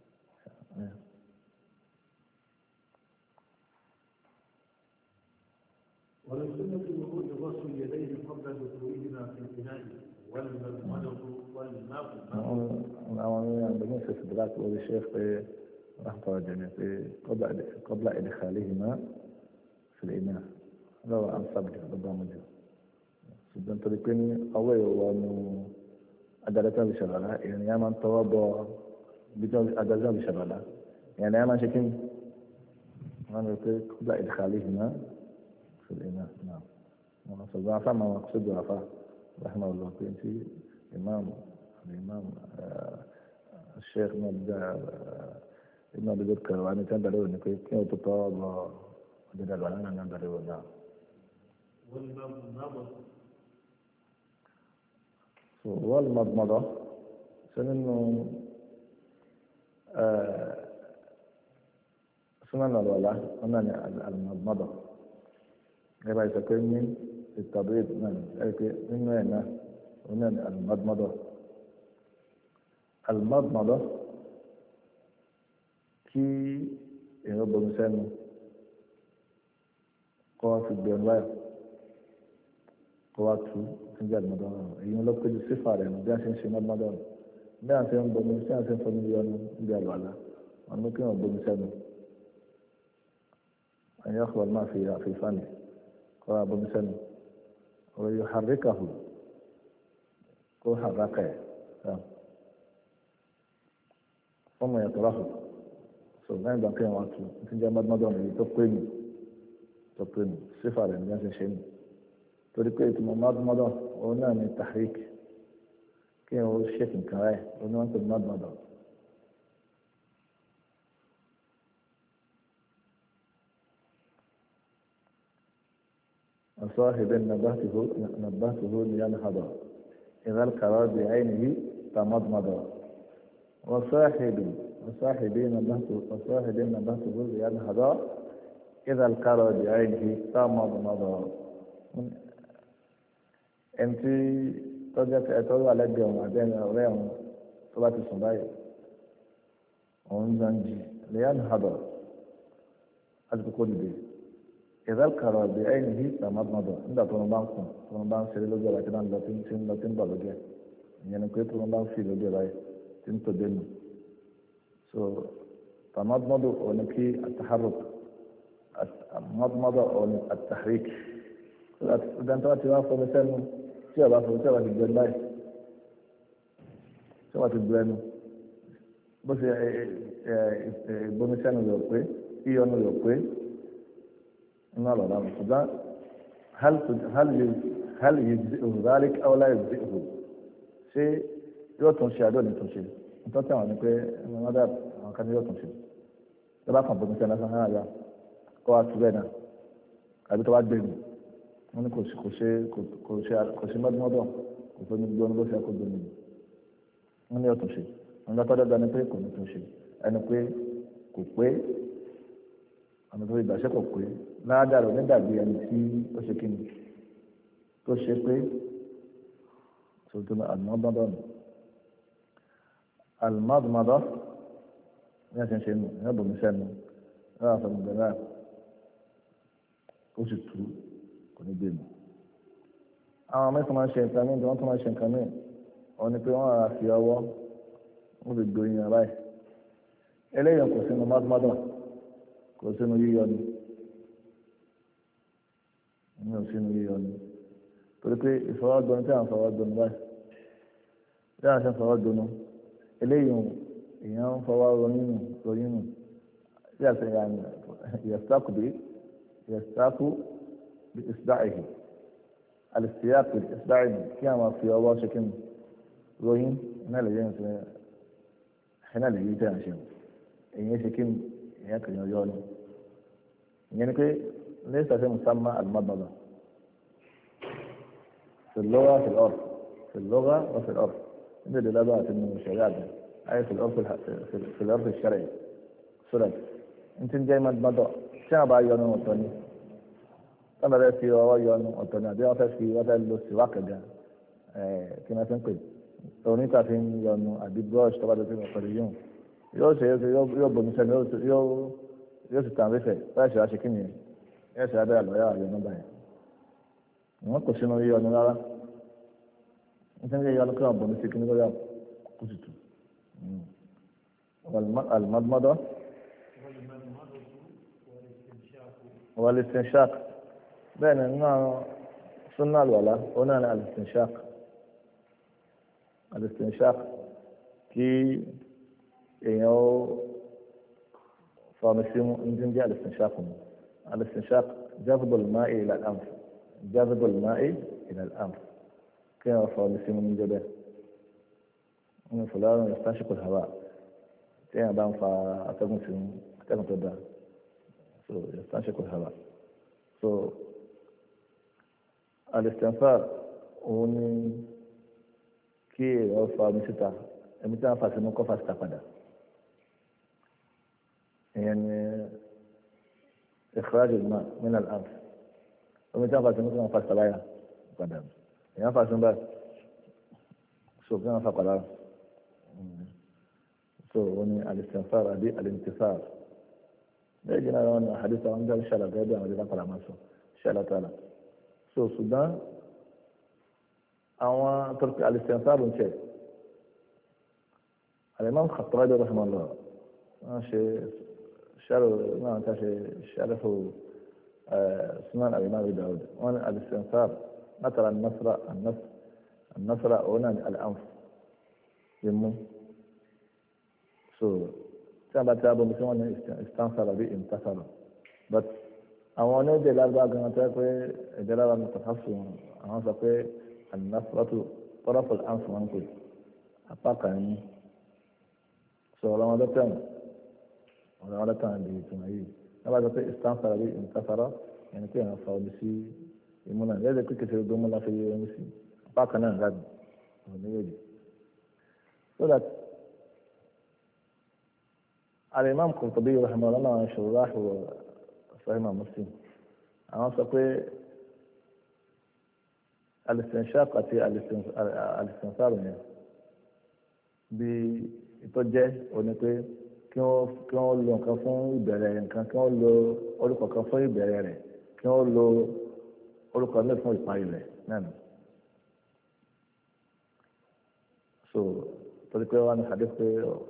ولسنة وجود غسل اليدين قبل دخولهما في الإناء والمضمضة والماء. àwọn àgbẹ̀mọ̀ ṣe ṣèdúrà tó lórí ṣe pé ráńpọ̀ jẹ̀mí pé قبل إدخالهما في الإناء lọ́wọ́ ansab jù lọ́gbà mọ́jù ṣùgbọ́n torí pé ní ọwọ́ ìwọ nu adarí tó ń fi ṣàlọ́lá ìrìn yà máa ń tọwọ́ bọ ibi tí adarí tó ń fi ṣàlọ́lá ìrìn yà máa ń ṣe kí ni wọ́n rí pé kúbla ìdíkàlẹ̀ yìí náà ṣùgbọ́n náà náà wọ́n sọ gbọ́n afá máa wọn sójú afá rahman allah pé tí imam imam sheikh náà bíjà ibn abdul karim wa ni tí wọ́n darí òní pé kí wọ́n tó tọ́ bọ ọjọ́ dàgbà náà náà darí òní náà. والمضمضة سنن سنن الولاء سنن المضمضة كما يسكن من التبريد من من وين من المضمضة المضمضة كي يرب مسلم قوة البيان kọ́wá tu níjà mọ́dọ́nà èyí ló péjú sífà rẹ̀ bí a ṣe ń ṣe mọ́dọ́nà bí a ṣe ń bomi bí a ṣe ń fọmi yọnu níbi àlùwàlá wọn ní kí wọn bomi sẹ́nu ẹ̀yìn ọ̀pọ̀ máa fi àfihàn ní kọ́wá bomi sẹ́nu ọ̀rọ̀ yóò hàríkàhù kó hàrákà ẹ̀ fọ́ọ̀mù yàtọ̀ ráhù so lẹ́yìn ìgbà kí wọn tu níjà mọ́dọ́nà èyí tó pé nù tó pé nù sífà rẹ̀ bí a ṣe ń ṣe nù. torí pé ìtumọ̀ mọ́dúnmọ́dún òun náà ní tahrik kí n ò ṣèkì nǹkan rẹ̀ òun náà ń pè mọ́dúnmọ́dún. وصاحب نبهته نبهته لينهض إذا القرى بعينه تمضمض وصاحب وصاحب نبهته وصاحب نبهته لينهض إذا القرى بعينه تمضمض ẹni tí tọ́jú ẹ̀tọ́ wà lẹ́gbẹ̀ẹ́ ọ̀hún àbí ẹni ọ̀rẹ́ ọ̀hún tó bá ti sùn báyìí ọ̀hún ń dán jí lẹ́yìn àdọ̀ láti kókó dìde ìdá kàrọ̀ ọ̀bẹ ẹ̀yìn yìí sàmọ́dúnmọ́dọ̀ nígbà tó ń bá ń kùn tó ń bá ń ṣeré lójú ọ̀la tí wọ́n lọ tí ń lọ tí ń bọ̀ lójú ẹ̀ ìyẹn ni pé tó ń bá ń fi lójú ọ̀la tí ń tòde nù so sàmọ́dúnmọ́dọ̀ òní kí àtàhárùk àmọ́dúnmọ́dọ̀ òní àtàhrík ìdántọ́ ti wá fọmi sẹ́nu tí ọba fọmi tí ọba ti gbẹ báyìí tí ọba ti gbẹ ẹnu bó ṣe ìbomi sẹ́nu yọ̀ pé yíyọnu yọ̀ pé inú àlọ́lá mi ṣùgbọ́n hal yujzi'uhu dhalik aw la yujzi'uhu ṣé yóò tún ṣe àdó ní tún ṣe nítorí àwọn ni pé wọ́n dà àwọn kan ní yóò tún ṣe tó bá kàn bomi sẹ́nu lásán hàn áyà kó wá tu bẹ́ẹ̀ náà àbí tó bá gbé mi wọ́n ní kò ṣe kò ṣe kò ṣe kò ṣe mọ́dúnmọ́dún kò tó ní gbọ́n bó ṣe kó gbé mi wọ́n ní yóò tún ṣe wọ́n lọ́tọ́ dọ́gba ni pé kò ní tún ṣe ẹni pé kò pé àmì tó ìgbà ṣe kò pé ládàrú nígbàgbé ẹni tí ó ṣe kí ni tó ṣe pé tòótọ́ àlùmọ́dọ́dọ́ nù àlùmọ́dọ́dọ́ ní ẹ̀sìn ṣe nù ní ọ̀bùnmi sẹ́nu ní ọ̀rọ̀ àfọ̀mùgbẹ̀ náà ó sì tú kò ní gbé mi. àwọn mẹ́sàn-án máa ń ṣe nǹkan míì wọ́n tún máa ń ṣe nǹkan míì wọ́n ní pé wọ́n á fi ọwọ́ wọ́n fi gbóyin ara ẹ̀ eléyìí kò sínú mọ́dọ́dọ́ kò sínú yíyọ ni ní ò sínú yíyọ ni torí pé ìfọwọ́dọ́nu tí à ń fọwọ́dọ́nu báyìí tí à ń ṣe ń fọwọ́dọ́nu eléyìí èèyàn ń fọwọ́ ronú ronú tí a ṣe yàtàkù bí yàtàkù bí ìsìdáìhì alìsíyàtì ìsìdáìhì kí àwọn fi ọwọ́ ṣe kí ni ròyìn náà lè yẹn ṣe ẹ̀ náà lè yí tí à ń ṣe èèyàn ṣe kí ni èèyàn kì í yọ ni ìyẹn ni pé ليس في مسمى المضمضة في اللغة في الأرض في اللغة وفي الأرض إن دلالات من الشريعة أي في الأرض في, في الأرض الشرعي سورة أنت جاي مضمضة شنو بقى يونو وطني أنا لا في ولا يونو وطني ده أفضل في هذا السواق ده كما تنقل توني تعرفين يونو أبي بروش طبعا ده في مقريون يو شيء يو يو بنسان يو يو يو ستانرفه لا شيء عشان كني ẹ ṣe abẹ́ àlọ́ yà wà lọ́nà báyìí wọ́n kò sínú yíyọ ọdún rárá nítorí yíyọ ọdún kí wọ́n bọ̀ ní síkí nígbà kó tutù alimọ́dúnmọ́dọ́ wọlé sinshak bẹ́ẹ̀ ni nínú àwọn súnà àlùwàlá òun náà ní al-istinshaq al-istinshaq kí èèyàn ó fọmi sí ní ti ń jẹ́ al-istinshaq mu al-istinshaq jazbu al-ma'i ila al-anf jazbu al-ma'i ila al-anf kí èèyàn fọmi sí ní jẹ́ bẹ́ẹ̀ wọ́n fúlàní yastanshiqu al-hawa tí èèyàn bá ń fa atẹ́gùn sí atẹ́gùn tó dáa so yastanshiqu al-hawa so al-istinthar òun ni kí èèyàn fa omi síta ẹ̀mí tí wọ́n fà sínú kọ́ fà síta padà ìyẹn ni ikhraj al-ma' min al-anf omi tí wọ́n fà sínú kọ́ fà síta báyà padà èèyàn fà sínú báyà so kí wọ́n fà padà so òun ni al-istinthar àbí al-intisar bẹ́ẹ̀ jẹ́ náà wọn àhàdìsá wọn jẹ́ ìṣàlẹ̀ gẹ́gẹ́ bí àwọn ìdílé padà máa sọ ìṣàlẹ̀ tààlà so ṣùgbọ́n àwọn tọ́lùkì al-istinthar ń tẹ̀ al-imam Khattabi rahimahullah wọ́n ṣe ṣàrò náà ta ṣe ṣàrò sunan al-imam Dawud wọ́n ní al-istinthar látara an-nasra an-nasra òun náà ní al-anf yẹmu so tí wọ́n bá ti abọ́ mi sí wọ́n ní istansara bí intasara but àwọn onídìí lágbá gan tó yẹ pé ẹ̀jẹ̀ lára mi kọ̀ọ̀kan sùn àwọn sọ pé an-nasratu tarafu al-anf wọn pè apá kan ní sọ ọ̀rọ̀ wọn lọ́tàn ọ̀rọ̀ wọn lọ́tàn lè tún ayé wọ́n bá sọ pé istansara bí intasara ẹni pé àwọn fa omi sí imú náà lẹ́yìn pé kẹsẹ̀ gbé mú láfi yé omi sí apá kan náà gàdù oníyèjì so that al-imam Qurtubi rahimahullah shurah Sahih Muslim àwọn sọ pé al-istinshaq àti al-istinthar yẹn bí ìtọ́jẹ́ òní pé kí wọ́n kí wọ́n lo nǹkan fún ìbẹ̀rẹ̀ nǹkan kí wọ́n lo orúkọ kan fún ìbẹ̀rẹ̀ rẹ̀ kí wọ́n lo orúkọ náà fún ìparí rẹ̀ náà so torí pé wọ́n ní hadith pé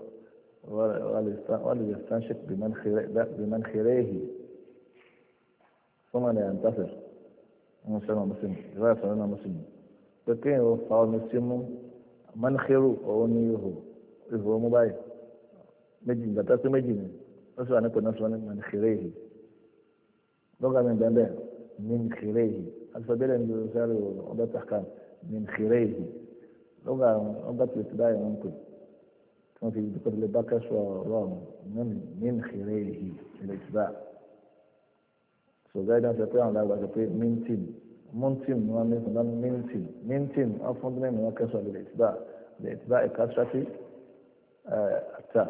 wọ́n lè yastanshik biman khirayhi ثم لا ينتصر مسلم مسلم رواية سنة مسلم لكن هو فاول مسلم من خيره أو نيه هو مباي مجين بتأتي مجين نسوا أنا كنا نسوا من خيره لغة من بندر من خيره الفبيل عند رسال وضع تحكام من خيره لغة وضع الابتداء ممكن كان في ذكر لبكش ورام من من خيره الاتباع so guidance ẹ pé àwọn àgbà sọ pé mintin montin ni wọn ní sọ náà mintin mintin wọn fún mi ní wọn kẹsàn án lè tìbá lè tìbá ẹka ṣáàtì àtà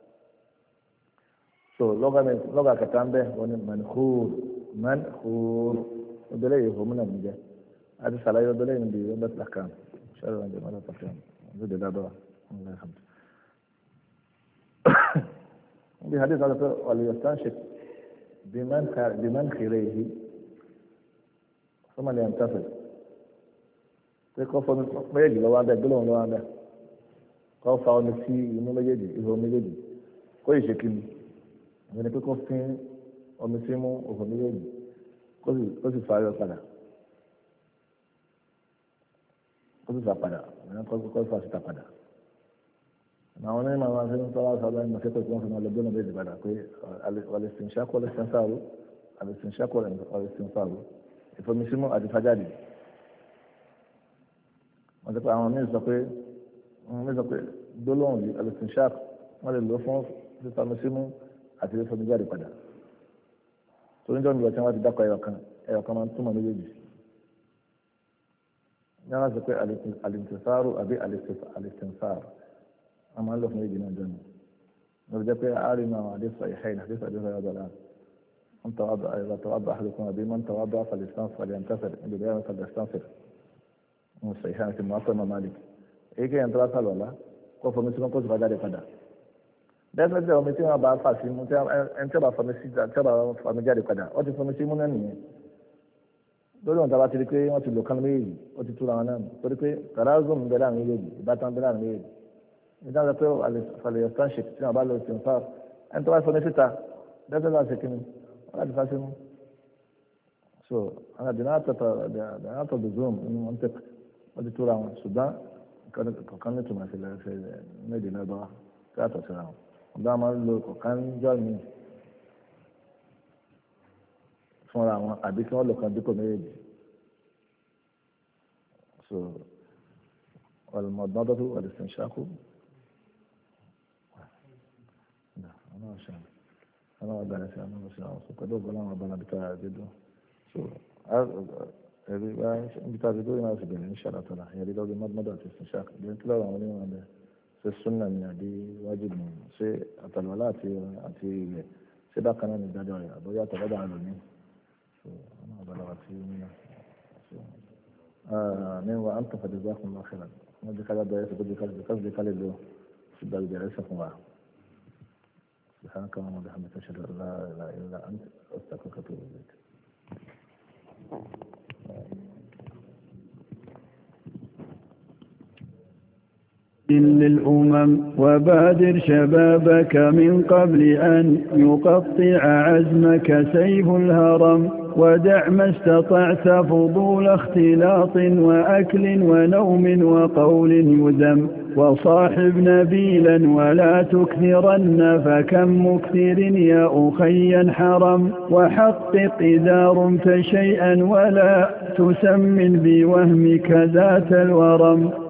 so lọ́gà mi lọ́gà kẹta ń bẹ wọn ní manhur manhur ọdọlẹ yìí fún mi náà nìjẹ àti sàlàyé ọdọlẹ yìí bí ọdọ tàkà ṣẹlẹ wọn jẹ ọdọ tàkà ọdọ dẹ dábàá ọdọ alhamdu. bí hadith àti ọlẹ yẹ stanship. بمن بمن خيره ثم لا ينتصر تكفى ما يجي لو هذا يقولون لو هذا كفى ونسي إنه ما يجي إذا ما يجي كويس شكل يعني كفى ونسيمه وهو ما يجي كويس كويس فاير كذا كويس فاير أنا كويس كويس فاير كذا na wani ma ma sai sallallahu alaihi wasallam sai ko kuma da dole bai da bada akwai al-istinshaq wal istinsaru al-istinshaq wal istinsaru information a difajali wọ́n sọ àwọn mí sọ pé wọ́n mí sọ pé dólóhùn yìí al-istinshaq wọ́n lè lò fún fífamísímù àti fífamíjáde padà torí jọ́ nígbà tí wọ́n ti dákọ̀ ẹ̀yọ̀kan ẹ̀yọ̀kan máa ń túmọ̀ méjèèjì ní wọ́n sọ pé al-intisaru àbí al-istinsaru أما الله في يجينا الجنة نرجع في عالم حديث صحيحين حديث حديث هذا الآن من توضأ إذا توضأ أحدكم بمن توضأ فليستنصر فلينتصر بداية فليستنصر من الصحيحين في المعطى مالك إيه كي ينتظر صلى الله كيف مسلم كيف غدا قدا ده مثل ما مثل ما بعرف فاسي مثل أنت بعرف فمسي أنت بعرف فمجاري قدا أو تفهمسي من أني دولة أنت بعرف تلقي ما تلو كان ميجي أو تطلع عنام تلقي ترازم بلا ميجي باتان بلا ميجي إذا ذكروا فليستنشق فيما بعد الاستنصار أنت واقف نسيتها ده ده سكين هذا فاسم so أنا بنات بنات اللزوم منطق ودي تقول عن السودان كان كان مثلا في المدينة ده كاتو سلام ده ما له كان جالني fúnra wọn àbí kí wọ́n lò kan dípò méjèèjì so ọ̀lùmọ̀dọ́dọ́dọ́ ọ̀lùsìnṣákú ọlọ́run ṣe ọlọ́run bẹ̀rẹ̀ sí àwọn ọ̀sẹ̀ àwọn ọ̀sẹ̀ pẹ̀lú ọ̀gbọ́n àwọn ọ̀bọ̀n àbíkà àdédọ́ so ẹ̀rí bá ń bí tàbí lórí náà sì bẹ̀rẹ̀ ní ṣàlàtọ̀là ẹ̀rí lọ́gbẹ̀ mọ́dọ́dọ́ àti ìsìnṣákú bí kí lọ́rọ̀ àwọn onímọ̀ ẹ̀ ṣe súnà ní àbí wájú mi ṣe àtàlọ́lá àti ilẹ̀ ṣé bákan náà ní ìdájọ́ rẹ̀ àbóyá àtàlọ́dà àlòmí أنا بلغت فيه آه من وأنت فجزاكم الله خيرا بدي كذا درس بدي كذا كذا كذا له في بدي درسكم معه سبحانك اللهم وبحمدك أشهد أن لا إله إلا أنت أستغفرك وأتوب إليك للأمم وبادر شبابك من قبل أن يقطع عزمك سيف الهرم ودع ما استطعت فضول اختلاط وأكل ونوم وقول يذم وصاحب نبيلا ولا تكثرن فكم مكثر يا أخي حرم وحقق إذا رمت شيئا ولا تسمن بوهمك ذات الورم